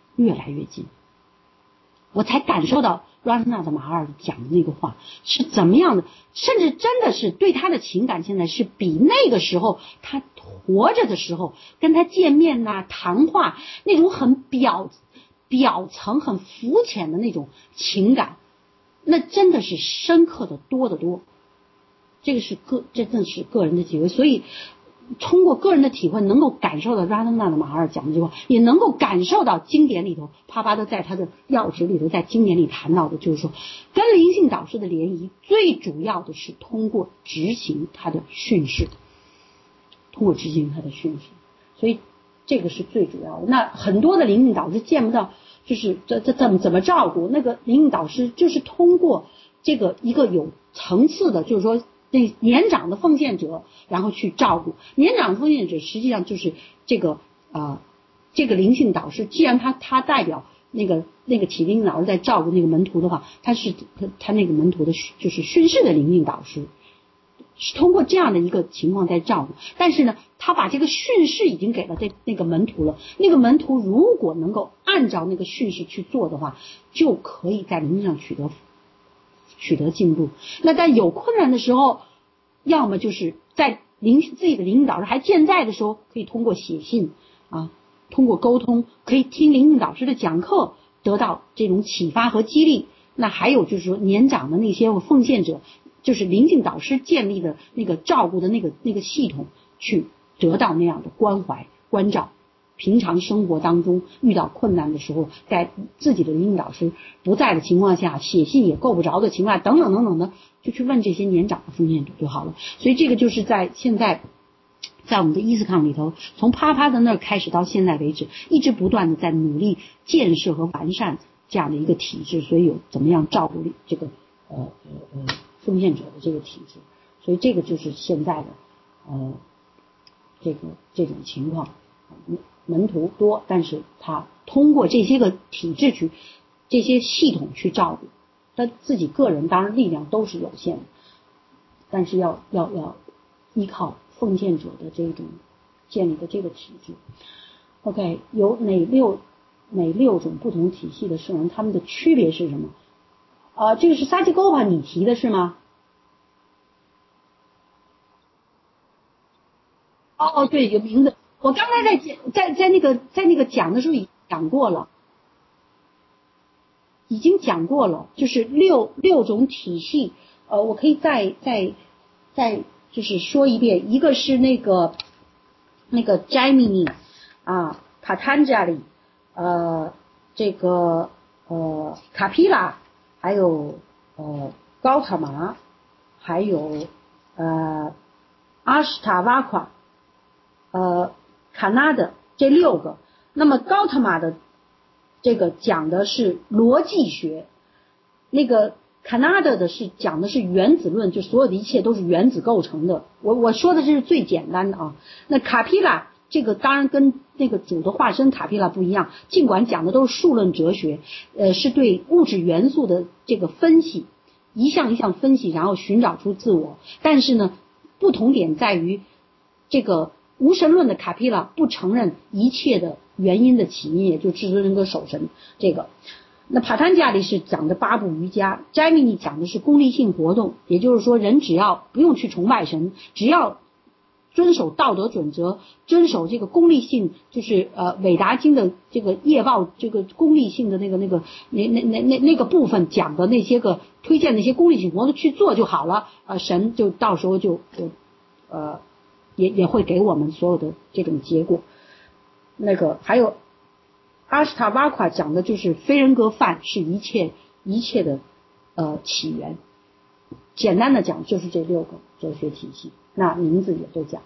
我才感受到拉纳的马哈尔讲的那个话是怎么样的，甚至真的是对他的情感现在是比那个时候他活着的时候跟他见面谈话那种很表层很肤浅的那种情感，那真的是深刻的多得多。这个是真的是个人的体会。所以通过个人的体会能够感受到拉登纳的马哈尔讲的这句话，也能够感受到经典里头帕巴的在他的要旨里头，在经典里谈到的，就是说跟灵性导师的联谊最主要的是通过执行他的训示，所以这个是最主要的。那很多的灵性导师见不到，就是怎么照顾那个灵性导师，就是通过这个一个有层次的，就是说那年长的奉献者，然后去照顾年长的奉献者，实际上就是这个灵性导师，既然他代表那个启灵导师在照顾那个门徒的话，他那个门徒的就是训示的灵性导师。是通过这样的一个情况在照顾，但是呢，他把这个训示已经给了那个门徒了。那个门徒如果能够按照那个训示去做的话，就可以在灵性上取得进步。那在有困难的时候，要么就是在自己的灵性导师还健在的时候，可以通过写信通过沟通，可以听灵性导师的讲课，得到这种启发和激励。那还有就是说，年长的那些奉献者。就是灵性导师建立的那个照顾的那个系统，去得到那样的关怀关照。平常生活当中遇到困难的时候，在自己的灵性导师不在的情况下，写信也够不着的情况下，等等的，就去问这些年长的奉献者就好了。所以这个就是现在在我们的伊斯康里头，从帕帕的那儿开始到现在为止，一直不断的在努力建设和完善这样的一个体制。所以有怎么样照顾这个奉献者的这个体制，所以这个就是现在的这种情况，门徒多，但是他通过这些个体制这些系统去照顾，他自己个人当然力量都是有限的，但是要依靠奉献者的这种建立的这个体制。OK， 有哪六种不同体系的圣人，他们的区别是什么？这个是萨基沟帕你提的是吗？对，有名字。我刚才在那个讲的时候已经讲过了，就是六种体系。我可以再就是说一遍，一个是那个 Jaimini Patanjali 这个Kapila， 还有高塔玛，还有阿什塔瓦夸卡纳的这六个。那么高塔玛的这个讲的是逻辑学，那个卡纳的是讲的是原子论，就所有的一切都是原子构成的。我说的这是最简单的那卡皮拉这个当然跟那个主的化身卡皮拉不一样，尽管讲的都是数论哲学，是对物质元素的这个分析，一项一项分析，然后寻找出自我。但是呢，不同点在于这个无神论的卡皮拉不承认一切的原因的起因，也就至尊人格守神这个。那帕坦加里是讲的八部瑜伽，斋米尼讲的是功利性活动，也就是说人只要不用去崇拜神，只要遵守道德准则，遵守这个功利性，就是韦达经的这个业报这个功利性的那个部分讲的那些个推荐那些功利性活动去做就好了，神就到时候就也会给我们所有的这种结果。那个还有阿什塔瓦夸讲的就是非人格犯是一切的起源。简单的讲就是这六个哲学体系，那名字也都讲。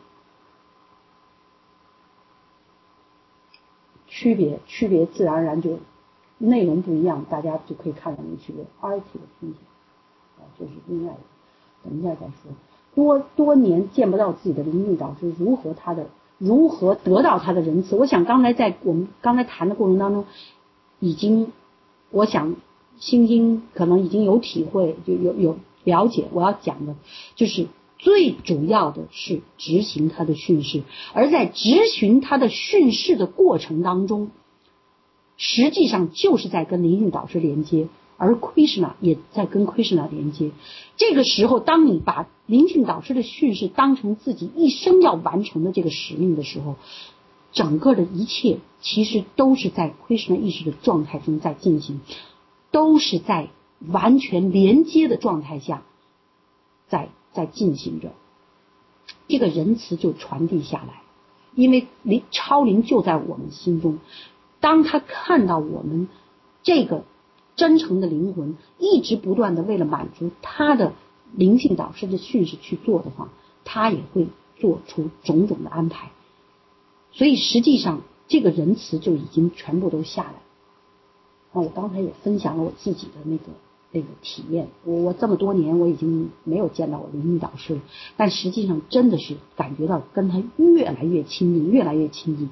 区别自然而然就内容不一样，大家就可以看到那区别。RT 的听起就是另外的，等一下再说。多年见不到自己的灵性导师，如何得到他的仁慈？我想我们刚才谈的过程当中，我想心经可能已经有体会，就有了解。我要讲的就是最主要的是执行他的训示，而在执行他的训示的过程当中，实际上就是在跟灵性导师连接，而 Krishna 也在跟 Krishna 连接。这个时候，当你把灵性导师的训示当成自己一生要完成的这个使命的时候，整个的一切其实都是在 Krishna 意识的状态中在进行，都是在完全连接的状态下在进行着。 这个仁慈就传递下来，因为超灵就在我们心中，当他看到我们这个真诚的灵魂一直不断的为了满足他的灵性导师的训示去做的话，他也会做出种种的安排。所以实际上这个仁慈就已经全部都下来。那我刚才也分享了我自己的那个体验，我这么多年我已经没有见到我灵性导师了，但实际上真的是感觉到跟他越来越亲近，越来越亲近。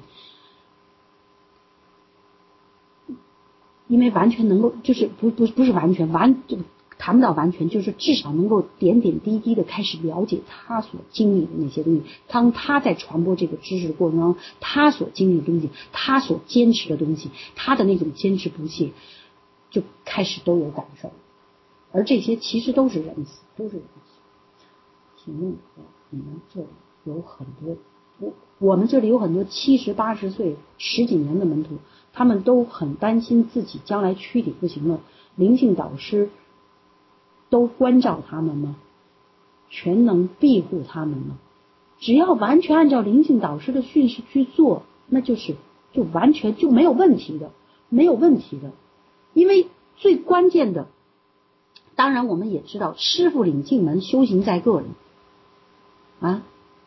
因为完全能够就是不是完全就谈不到完全，就是至少能够点点滴滴的开始了解他所经历的那些东西。当他在传播这个知识的过程中，他所经历的东西，他所坚持的东西，他的那种坚持不懈，就开始都有感受。而这些其实都是仁慈，都是仁慈。请问你们这里有很多，我们这里有很多70、80岁10几年的门徒，他们都很担心自己将来躯体不行了，灵性导师都关照他们吗？全能庇护他们吗？只要完全按照灵性导师的训示去做，那就完全就没有问题的，没有问题的。因为最关键的，当然我们也知道，师父领进门，修行在个人啊。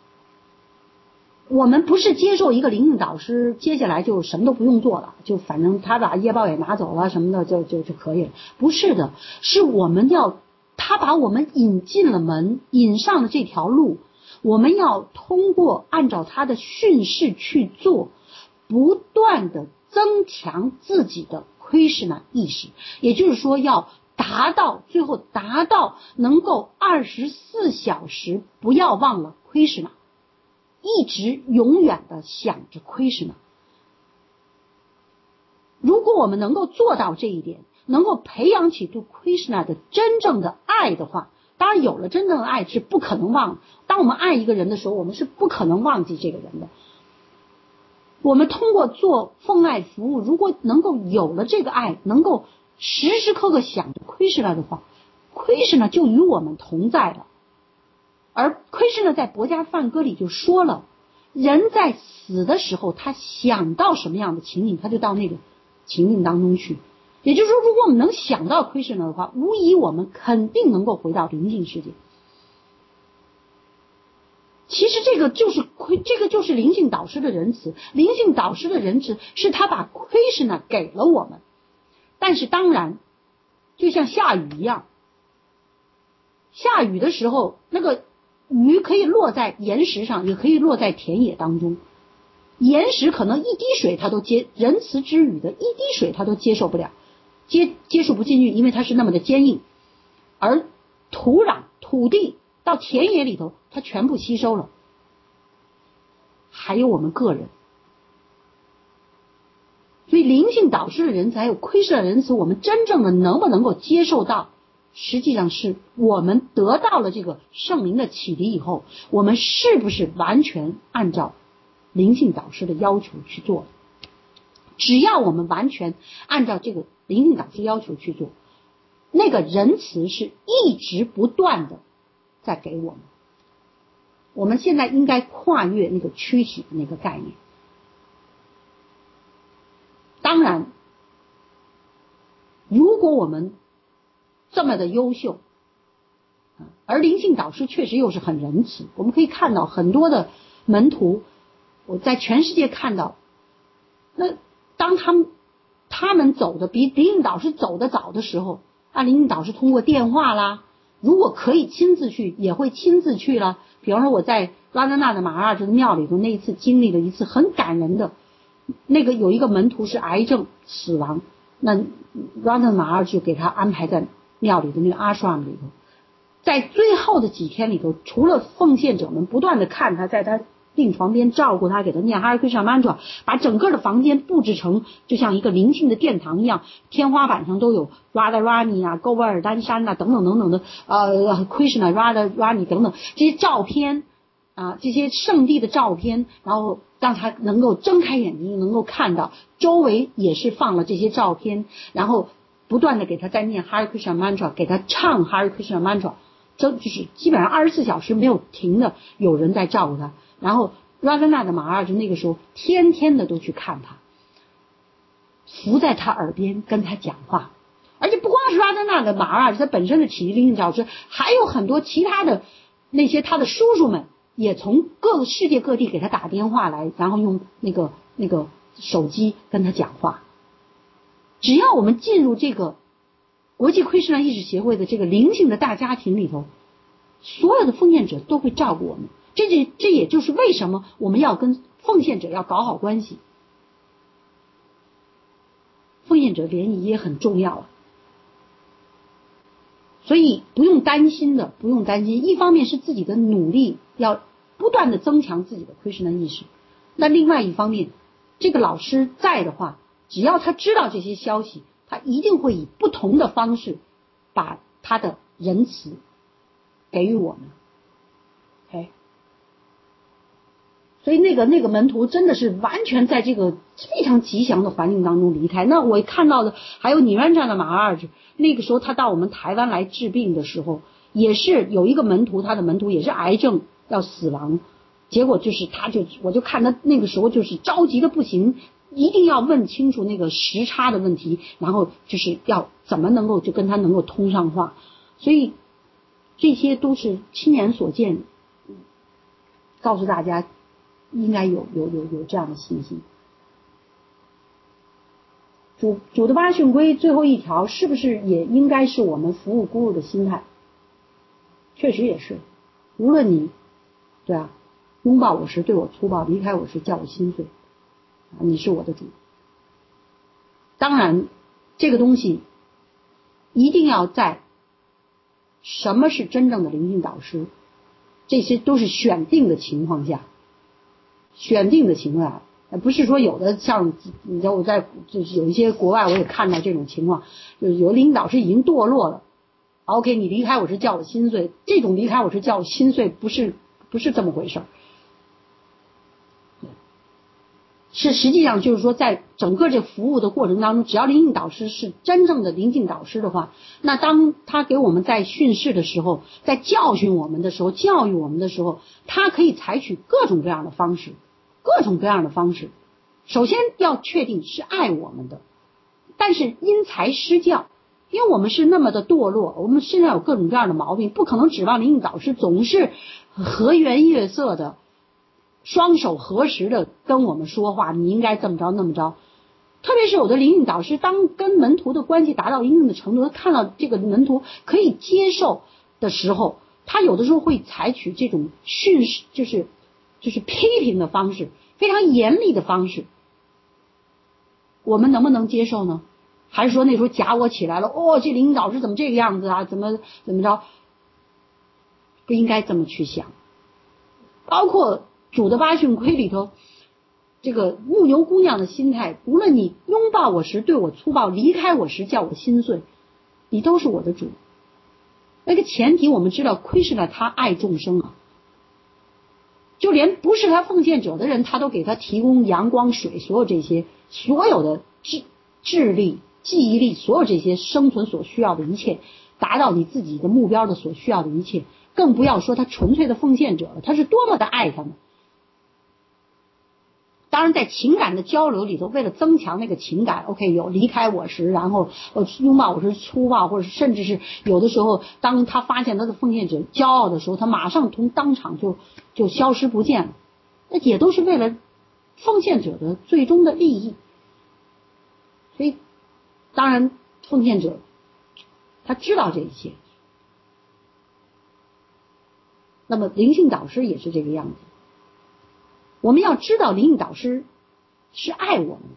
我们不是接受一个灵性导师，接下来就什么都不用做了，就反正他把业报也拿走了什么的就可以了。不是的，是我们要他把我们引进了门，引上了这条路，我们要通过按照他的训示去做，不断的增强自己的Krishna意识，也就是说要最后达到能够24小时不要忘了Krishna，一直永远的想着Krishna。如果我们能够做到这一点，能够培养起对Krishna的真正的爱的话，当然有了真正的爱是不可能忘。当我们爱一个人的时候，我们是不可能忘记这个人的。我们通过做奉爱服务，如果能够有了这个爱，能够时时刻刻想着Krishna的话，Krishna就与我们同在了。而Krishna在《薄伽梵歌》里就说了，人在死的时候，他想到什么样的情景，他就到那个情境当中去。也就是说，如果我们能想到Krishna的话，无疑我们肯定能够回到灵性世界。其实这个就是灵性导师的仁慈。灵性导师的仁慈是他把Krishna给了我们，但是当然就像下雨一样，下雨的时候那个雨可以落在岩石上，也可以落在田野当中。岩石可能一滴水它都仁慈之雨的一滴水它都接受不了，接受不进去，因为它是那么的坚硬。而土壤土地到田野里头，它全部吸收了。还有我们个人，所以灵性导师的仁慈还有Krishna的仁慈，我们真正的能不能够接受到，实际上是我们得到了这个圣灵的启迪以后，我们是不是完全按照灵性导师的要求去做。只要我们完全按照这个灵性导师要求去做，那个仁慈是一直不断的在给我们。我们现在应该跨越那个躯体的那个概念。当然，如果我们这么的优秀，而灵性导师确实又是很仁慈，我们可以看到很多的门徒，我在全世界看到，那当他们走的比灵性导师走的早的时候，灵性导师通过电话啦，如果可以亲自去也会亲自去了。比方说我在拉达纳的马哈拉的庙里头，那一次经历了一次很感人的，那个有一个门徒是癌症死亡，那拉达马哈就给他安排在庙里的那个阿什姆里头，在最后的几天里头，除了奉献者们不断的看他，在他病床边照顾他，给他念哈里奎沙曼卓，把整个的房间布置成就像一个灵性的殿堂一样，天花板上都有 Radharani 啊、勾瓦尔丹山啊等等等等的Krishna Radharani 等等这些照片啊，这些圣地的照片，然后让他能够睁开眼睛能够看到，周围也是放了这些照片，然后不断的给他在念哈里奎沙曼卓，给他唱哈里奎沙曼卓。 就是基本上24小时没有停的有人在照顾他。然后拉德纳的马二就那个时候天天的都去看他，伏在他耳边跟他讲话。而且不光是拉德纳的马二他本身的体育灵性导师，还有很多其他的那些他的叔叔们也从各个世界各地给他打电话来，然后用那个手机跟他讲话。只要我们进入这个国际奎师那意识协会的这个灵性的大家庭里头，所有的奉献者都会照顾我们。这也就是为什么我们要跟奉献者要搞好关系。奉献者联谊也很重要啊，所以不用担心。一方面是自己的努力要不断的增强自己的奎师那意识，那另外一方面，这个老师在的话，只要他知道这些消息，他一定会以不同的方式把他的仁慈给予我们。OK， 所以那个门徒真的是完全在这个非常吉祥的环境当中离开。那我看到的还有尼兰站的马二，那个时候他到我们台湾来治病的时候，也是有一个门徒，他的门徒也是癌症要死亡，结果就是我就看他那个时候就是着急的不行，一定要问清楚那个时差的问题，然后就是要怎么能够就跟他能够通上话。所以这些都是亲眼所见，告诉大家应该有这样的信心。主的八训规最后一条是不是也应该是我们服务咕噜的心态？确实也是，无论你对啊，拥抱我时对我粗暴，离开我时叫我心碎，你是我的主。当然这个东西一定要在什么是真正的灵性导师，这些都是选定的情况下，不是说有的像你知道我在就是有一些国外我也看到这种情况，就是有的灵性导师已经堕落了 ，OK， 你离开我是叫我心碎，这种离开我是叫我心碎不是这么回事。是实际上就是说在整个这服务的过程当中，只要灵性导师是真正的灵性导师的话，那当他给我们在训示的时候，在教训我们的时候，教育我们的时候，他可以采取各种各样的方式。首先要确定是爱我们的，但是因材施教，因为我们是那么的堕落，我们身上有各种各样的毛病，不可能指望灵性导师总是和颜悦色的双手合十的跟我们说话，你应该这么着那么着。特别是有的灵性导师当跟门徒的关系达到一定的程度，他看到这个门徒可以接受的时候，他有的时候会采取这种训示，就是批评的方式，非常严厉的方式。我们能不能接受呢？还是说那时候假我起来了，这灵性导师怎么这个样子啊，怎么着，不应该这么去想。包括主的八训规里头，这个牧牛姑娘的心态，无论你拥抱我时对我粗暴，离开我时叫我心碎，你都是我的主。那个前提我们知道，窥视了他爱众生啊，就连不是他奉献者的人，他都给他提供阳光、水，所有这些，所有的智力、记忆力，所有这些生存所需要的一切，达到你自己的目标的所需要的一切，更不要说他纯粹的奉献者了，他是多么的爱他们。当然在情感的交流里头，为了增强那个情感 OK， 有离开我时，然后拥抱我时粗暴，或者甚至是有的时候当他发现他的奉献者骄傲的时候，他马上当场就消失不见了，那也都是为了奉献者的最终的利益。所以当然奉献者他知道这一切，那么灵性导师也是这个样子。我们要知道灵性导师是爱我们的，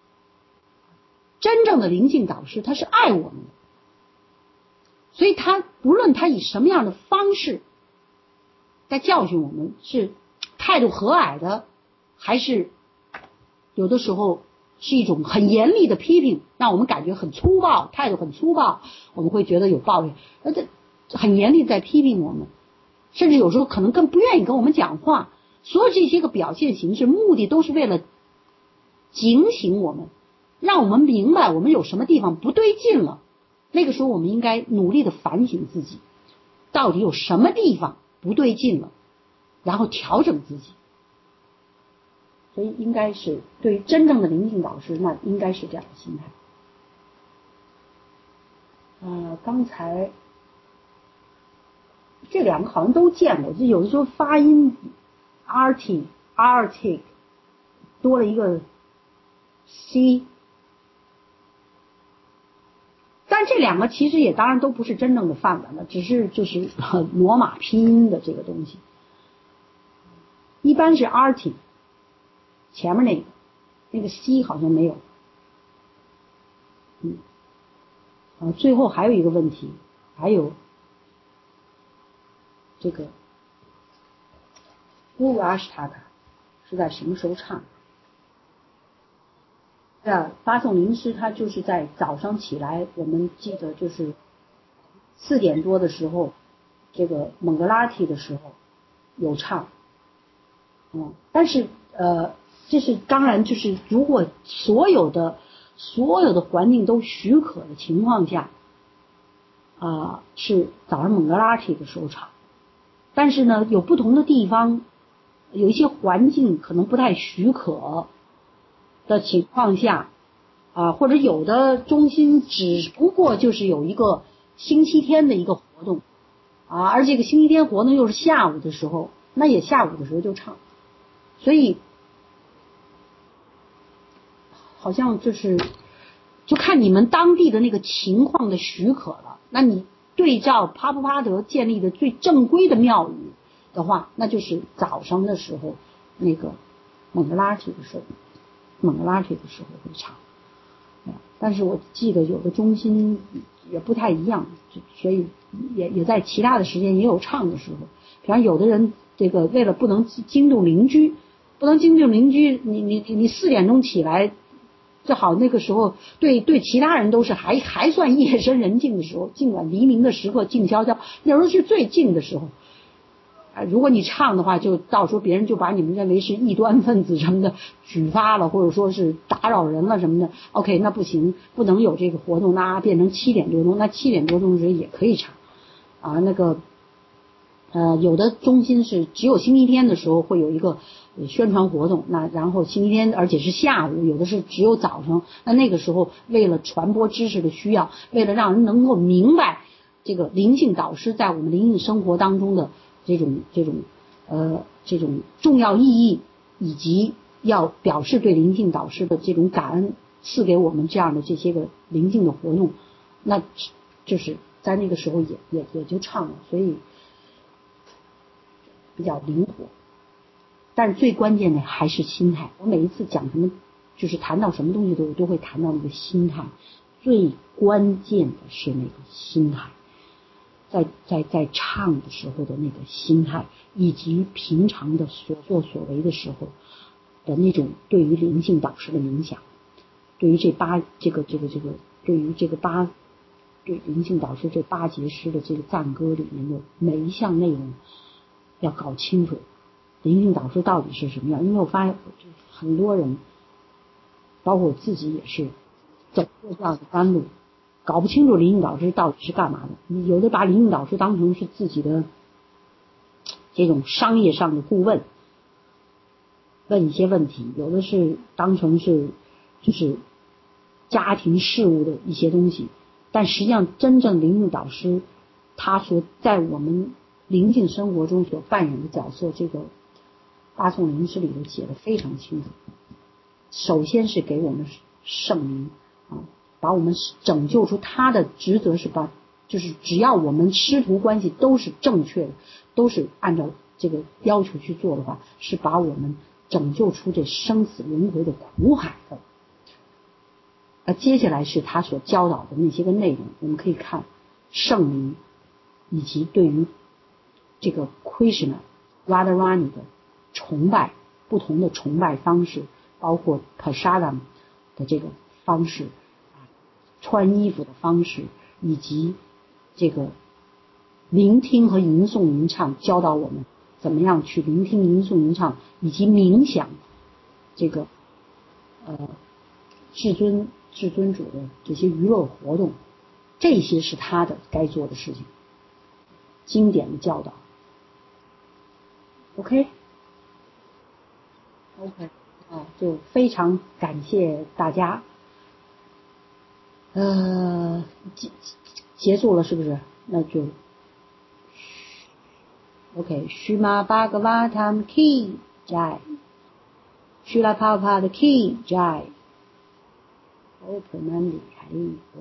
真正的灵性导师他是爱我们的，所以他不论他以什么样的方式在教训我们，是态度和蔼的，还是有的时候是一种很严厉的批评，让我们感觉很粗暴，态度很粗暴，我们会觉得有抱怨，这很严厉在批评我们，甚至有时候可能更不愿意跟我们讲话。所有这些个表现形式，目的都是为了警醒我们，让我们明白我们有什么地方不对劲了。那个时候我们应该努力的反省自己。 到底有什么地方不对劲了，然后调整自己。所以应该是对于真正的灵性导师，那应该是这样的心态。刚才这两个好像都见过，就有的时候发音 arctic 多了一个 c， 但这两个其实也当然都不是真正的范文了，只是就是罗马拼音的这个东西。一般是 arctic 前面那个 c 好像没有。最后还有一个问题，还有这个乌拉什塔卡是在什么时候唱？发送灵师他就是在早上起来，我们记得就是4点多的时候，这个蒙格拉提的时候有唱。但是这是当然就是如果所有的环境都许可的情况下，是早上蒙格拉提的时候唱。但是呢，有不同的地方，有一些环境可能不太许可的情况下，或者有的中心只不过就是有一个星期天的一个活动，而这个星期天活动又是下午的时候，那也下午的时候就唱。所以好像就看你们当地的那个情况的许可了。那你对照帕布帕德建立的最正规的庙宇的话，那就是早上的时候那个蒙格拉提的时候会唱。但是我记得有的中心也不太一样，所以也在其他的时间也有唱的时候。比方有的人这个为了不能惊动邻居，你4点钟起来，正好那个时候对其他人都是还算夜深人静的时候，尽管黎明的时刻静悄悄，那时候是最静的时候。如果你唱的话，就到时候别人就把你们认为是异端分子什么的举发了，或者说是打扰人了什么的。OK， 那不行，不能有这个活动，那变成7点多钟，那7点多钟时也可以唱。有的中心是只有星期天的时候会有一个宣传活动，那然后星期天而且是下午，有的是只有早上。那个时候为了传播知识的需要，为了让人能够明白这个灵性导师在我们灵性生活当中的这种重要意义，以及要表示对灵性导师的这种感恩，赐给我们这样的这些个灵性的活动，那就是在那个时候也就唱了，所以比较灵活。但是最关键的还是心态。我每一次讲什么，就是谈到什么东西我都会谈到那个心态，最关键的是那个心态。在唱的时候的那个心态，以及平常的所作所为的时候的那种对于灵性导师的影响，对于对灵性导师这8节诗的这个赞歌里面的每一项内容要搞清楚，灵性导师到底是什么样。因为我发现很多人，包括我自己也是走过这样的弯路，搞不清楚灵性导师到底是干嘛的。有的把灵性导师当成是自己的这种商业上的顾问，问一些问题；有的是当成是就是家庭事务的一些东西。但实际上真正灵性导师他所在我们灵性生活中所扮演的角色，这个大颂灵师里头写的非常清楚。首先是给我们圣灵把我们拯救出，他的职责是就是只要我们师徒关系都是正确的，都是按照这个要求去做的话，是把我们拯救出这生死轮回的苦海的。接下来是他所教导的那些个内容，我们可以看圣灵以及对于这个 Krishna Radharani 的崇拜，不同的崇拜方式，包括 Prasadam 的这个方式，穿衣服的方式，以及这个聆听和吟诵吟唱，教导我们怎么样去聆听吟诵吟唱，以及冥想这个至尊主的这些娱乐活动，这些是他的该做的事情。 经典的教导。OK， 就非常感谢大家。结束了是不是？那就 OK。Srimad Bhagavatam Ki Jai， Srila Prabhupada Ki Jai。Open Monday，